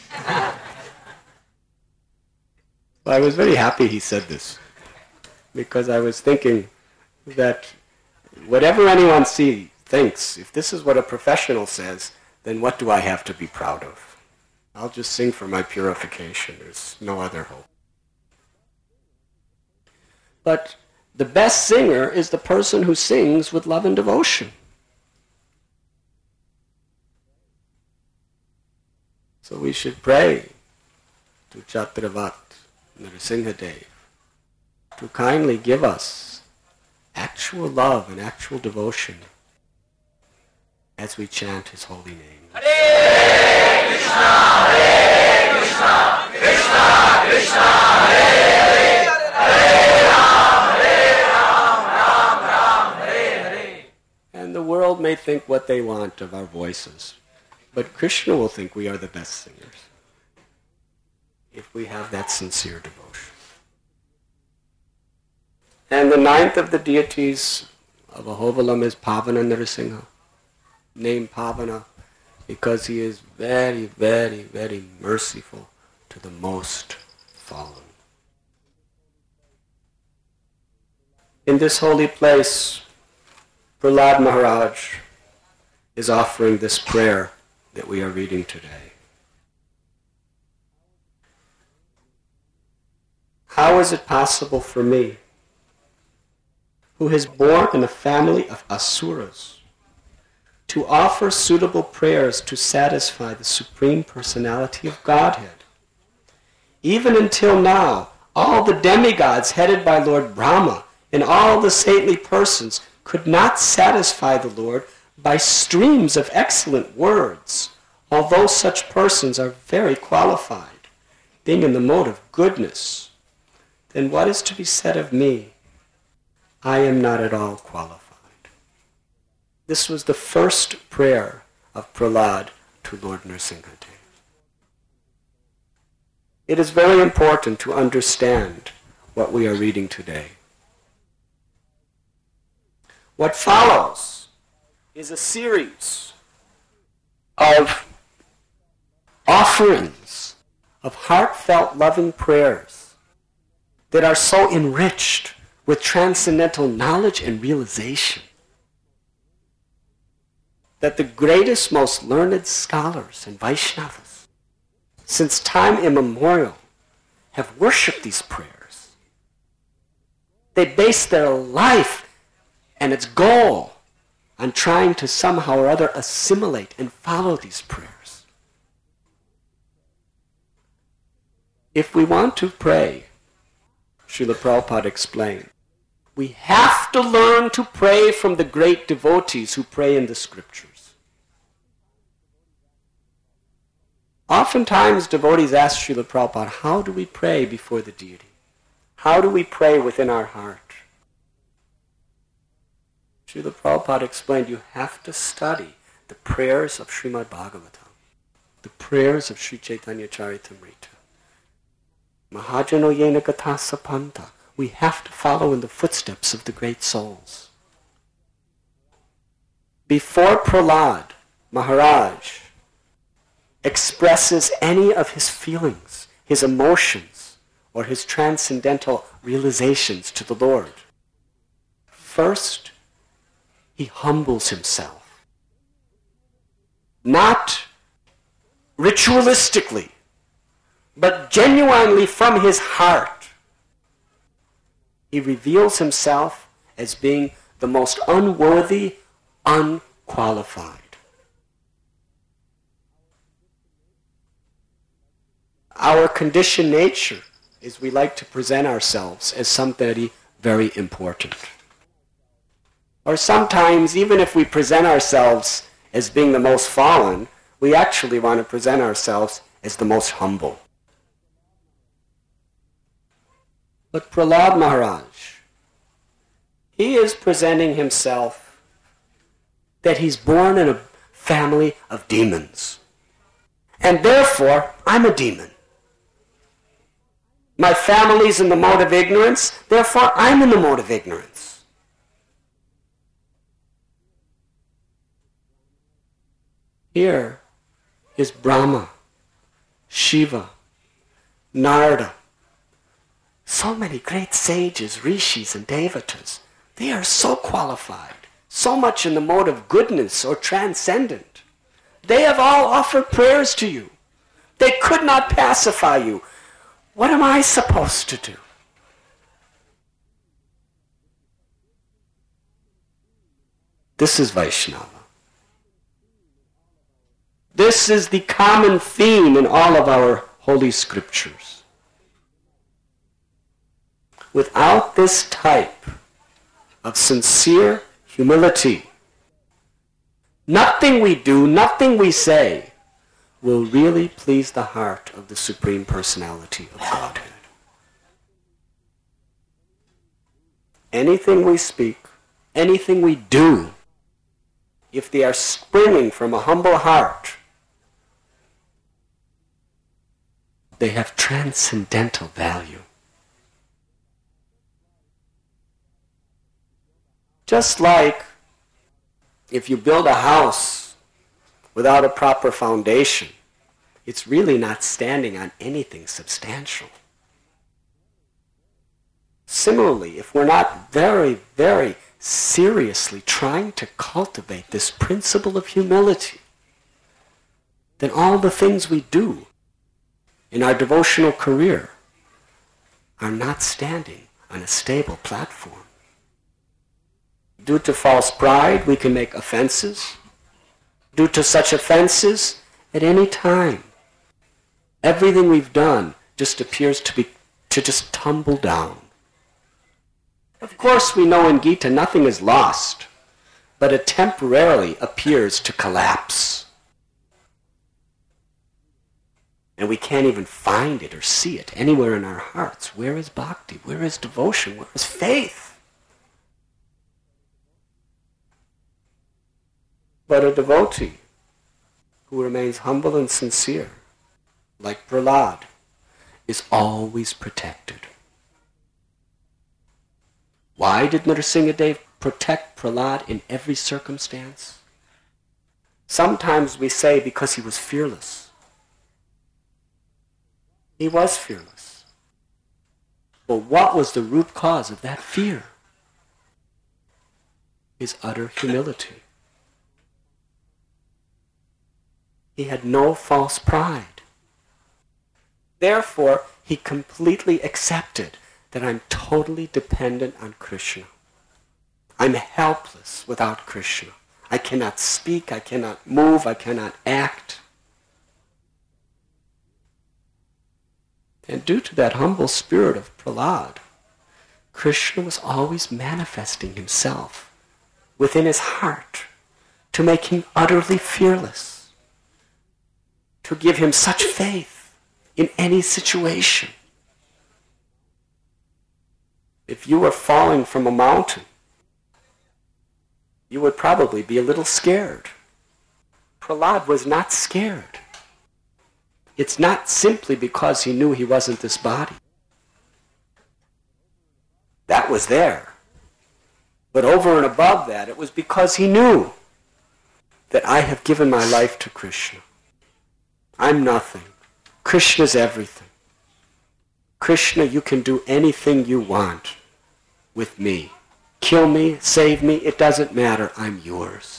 I was very happy he said this, because I was thinking that whatever anyone see, thinks, if this is what a professional says, then what do I have to be proud of? I'll just sing for my purification. There's no other hope. But the best singer is the person who sings with love and devotion. So we should pray to Chatravat Nrsimhadev to kindly give us actual love and actual devotion as we chant his holy name. Hare Krishna, Hare Krishna, Krishna Krishna, Hare Hare, Hare Ram, Hare Ram, Ram Ram, Hare Hare. And the world may think what they want of our voices, but Krishna will think we are the best singers if we have that sincere devotion. And the ninth of the deities of Ahobilam is Pavana Nrsimha, named Pavana because he is very, very, very merciful to the most fallen. In this holy place, Prahlad Maharaj is offering this prayer that we are reading today. How is it possible for me, who is born in a family of asuras, to offer suitable prayers to satisfy the Supreme Personality of Godhead? Even until now, all the demigods headed by Lord Brahma and all the saintly persons could not satisfy the Lord by streams of excellent words, although such persons are very qualified, being in the mode of goodness. Then what is to be said of me? I am not at all qualified. This was the first prayer of Prahlad to Lord Nrsimhadev. It is very important to understand what we are reading today. What follows is a series of offerings of heartfelt loving prayers that are so enriched with transcendental knowledge and realization that the greatest, most learned scholars and Vaishnavas, since time immemorial, have worshipped these prayers. They base their life and its goal on trying to somehow or other assimilate and follow these prayers. If we want to pray, Srila Prabhupada explained, we have to learn to pray from the great devotees who pray in the scriptures. Oftentimes devotees ask Srila Prabhupada, how do we pray before the deity? How do we pray within our heart? Srila Prabhupada explained, you have to study the prayers of Srimad Bhagavatam, the prayers of Sri Chaitanya Charitamrita. Mahajano yena gatha sapanta. We have to follow in the footsteps of the great souls. Before Prahlad Maharaj expresses any of his feelings, his emotions, or his transcendental realizations to the Lord, first he humbles himself. Not ritualistically, but genuinely from his heart. He reveals himself as being the most unworthy, unqualified. Our conditioned nature is we like to present ourselves as somebody very important. Or sometimes, even if we present ourselves as being the most fallen, we actually want to present ourselves as the most humble. But Prahlad Maharaj, he is presenting himself that he's born in a family of demons. And therefore, I'm a demon. My family's in the mode of ignorance, therefore I'm in the mode of ignorance. Here is Brahma, Shiva, Narada, so many great sages, rishis and devatas. They are so qualified, so much in the mode of goodness or transcendent. They have all offered prayers to you. They could not pacify you. What am I supposed to do? This is Vaishnava. This is the common theme in all of our holy scriptures. Without this type of sincere humility, nothing we do, nothing we say will really please the heart of the Supreme Personality of Godhead. Anything we speak, anything we do, if they are springing from a humble heart, they have transcendental value. Just like if you build a house without a proper foundation, it's really not standing on anything substantial. Similarly, if we're not very, very seriously trying to cultivate this principle of humility, then all the things we do in our devotional career are not standing on a stable platform. Due to false pride, we can make offenses. Due to such offenses, at any time, everything we've done just appears to be to just tumble down. Of course, we know in Gita nothing is lost, but it temporarily appears to collapse. And we can't even find it or see it anywhere in our hearts. Where is bhakti? Where is devotion? Where is faith? But a devotee who remains humble and sincere, like Prahlad, is always protected. Why did Nrsimhadev protect Prahlad in every circumstance? Sometimes we say because he was fearless. He was fearless. But what was the root cause of that fear? His utter humility. He had no false pride. Therefore, he completely accepted that I'm totally dependent on Krishna. I'm helpless without Krishna. I cannot speak, I cannot move, I cannot act. And due to that humble spirit of Prahlad, Krishna was always manifesting himself within his heart to make him utterly fearless, to give him such faith in any situation. If you were falling from a mountain, you would probably be a little scared. Prahlad was not scared. It's not simply because he knew he wasn't this body. That was there. But over and above that, it was because he knew that I have given my life to Krishna. I'm nothing. Krishna's everything. Krishna, you can do anything you want with me. Kill me, save me, it doesn't matter. I'm yours.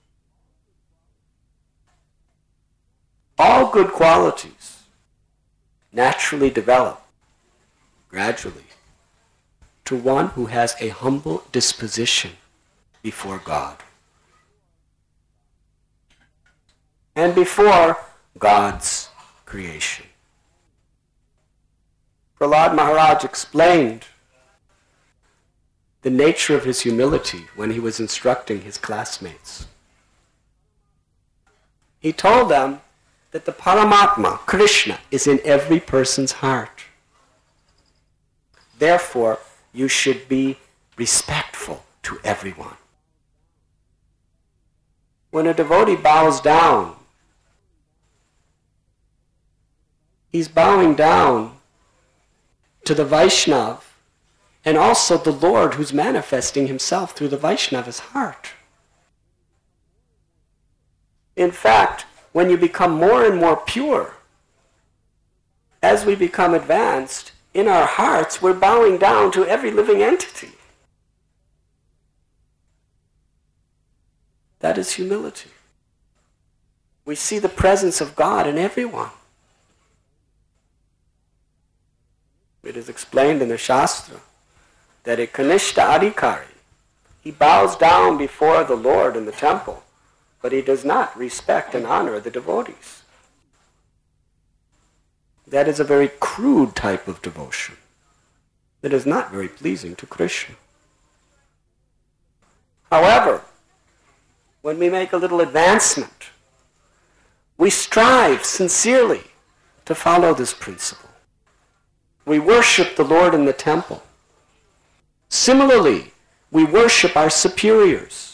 All good qualities naturally develop gradually to one who has a humble disposition before God and before God's creation. Prahlad Maharaj explained the nature of his humility when he was instructing his classmates. He told them that the Paramatma, Krishna, is in every person's heart. Therefore, you should be respectful to everyone. When a devotee bows down, he's bowing down to the Vaishnav and also the Lord who's manifesting himself through the Vaishnava's heart. In fact, when you become more and more pure, as we become advanced, in our hearts we're bowing down to every living entity. That is humility. We see the presence of God in everyone. It is explained in the Shastra that a Kanishta Adhikari, he bows down before the Lord in the temple, but he does not respect and honor the devotees. That is a very crude type of devotion that is not very pleasing to Krishna. However, when we make a little advancement, we strive sincerely to follow this principle. We worship the Lord in the temple. Similarly, we worship our superiors,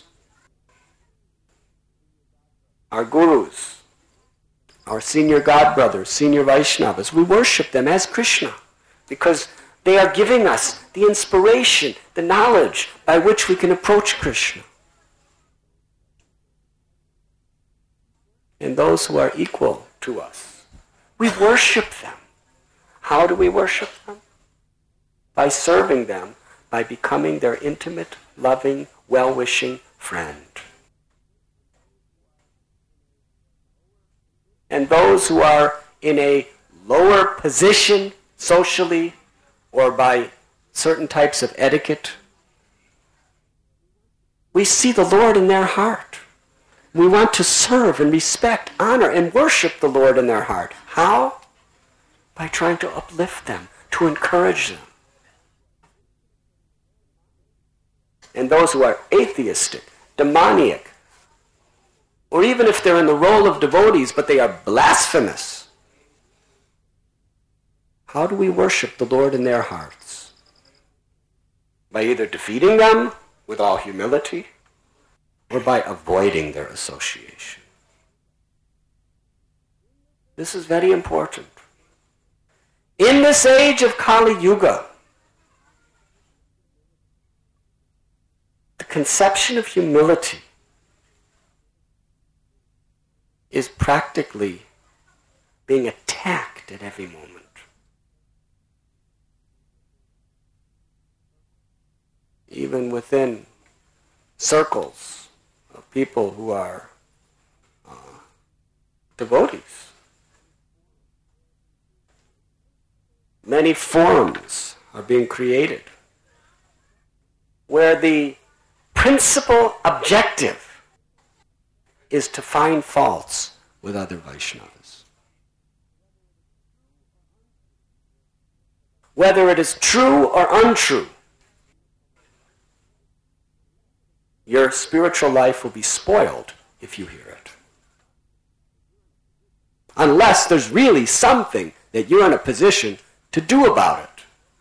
our gurus, our senior godbrothers, senior Vaishnavas. We worship them as Krishna because they are giving us the inspiration, the knowledge by which we can approach Krishna. and those who are equal to us. We worship them. How do we worship them? By serving them, by becoming their intimate, loving, well-wishing friend. And those who are in a lower position socially or by certain types of etiquette, we see the Lord in their heart. We want to serve and respect, honor, and worship the Lord in their heart. How? By trying to uplift them, to encourage them. And those who are atheistic, demoniac, or even if they're in the role of devotees, but they are blasphemous, how do we worship the Lord in their hearts? By either defeating them with all humility, or by avoiding their association. This is very important. In this age of Kali Yuga, the conception of humility is practically being attacked at every moment. Even within circles of people who are uh, devotees. Many forums are being created where the principal objective is to find faults with other Vaishnavas. Whether it is true or untrue, your spiritual life will be spoiled if you hear it. Unless there's really something that you're in a position to do about it.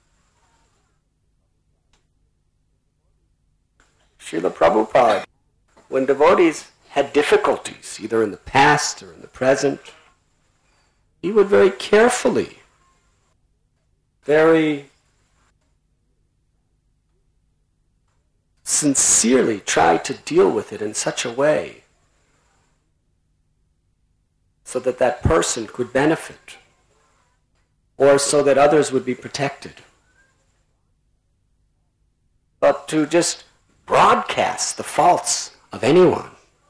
Srila Prabhupada, when devotees had difficulties, either in the past or in the present, he would very carefully, very sincerely try to deal with it in such a way so that that person could benefit, or so that others would be protected. But to just broadcast the faults of anyone.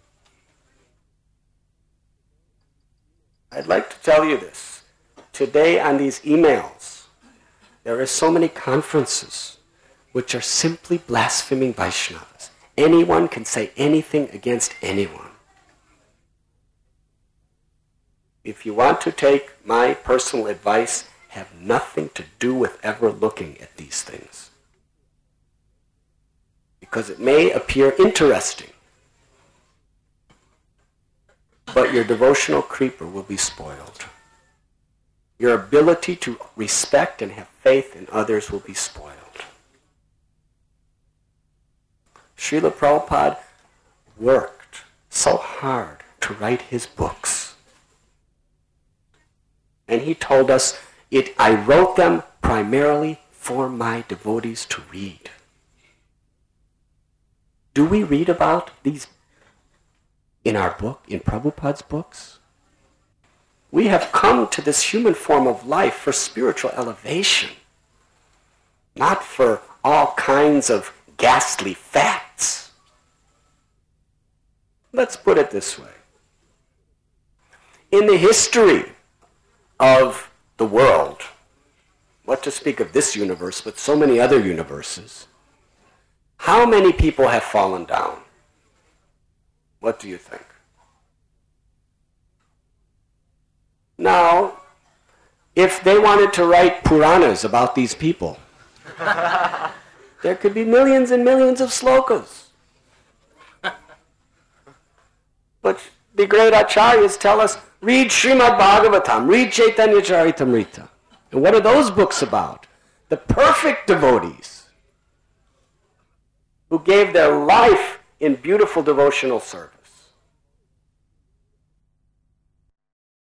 I'd like to tell you this. Today on these emails, there are so many conferences which are simply blaspheming Vaishnavas. Anyone can say anything against anyone. If you want to take my personal advice, have nothing to do with ever looking at these things. Because it may appear interesting, but your devotional creeper will be spoiled. Your ability to respect and have faith in others will be spoiled. Srila Prabhupada worked so hard to write his books. And he told us, it, I wrote them primarily for my devotees to read. Do we read about these in our book, in Prabhupada's books? We have come to this human form of life for spiritual elevation, not for all kinds of ghastly facts. Let's put it this way. In the history of the world, what to speak of this universe, but so many other universes, how many people have fallen down? What do you think? Now, if they wanted to write Puranas about these people, there could be millions and millions of slokas. But the great acharyas tell us, read Srimad Bhagavatam, read Chaitanya Charitamrita. And what are those books about? The perfect devotees who gave their life in beautiful devotional service.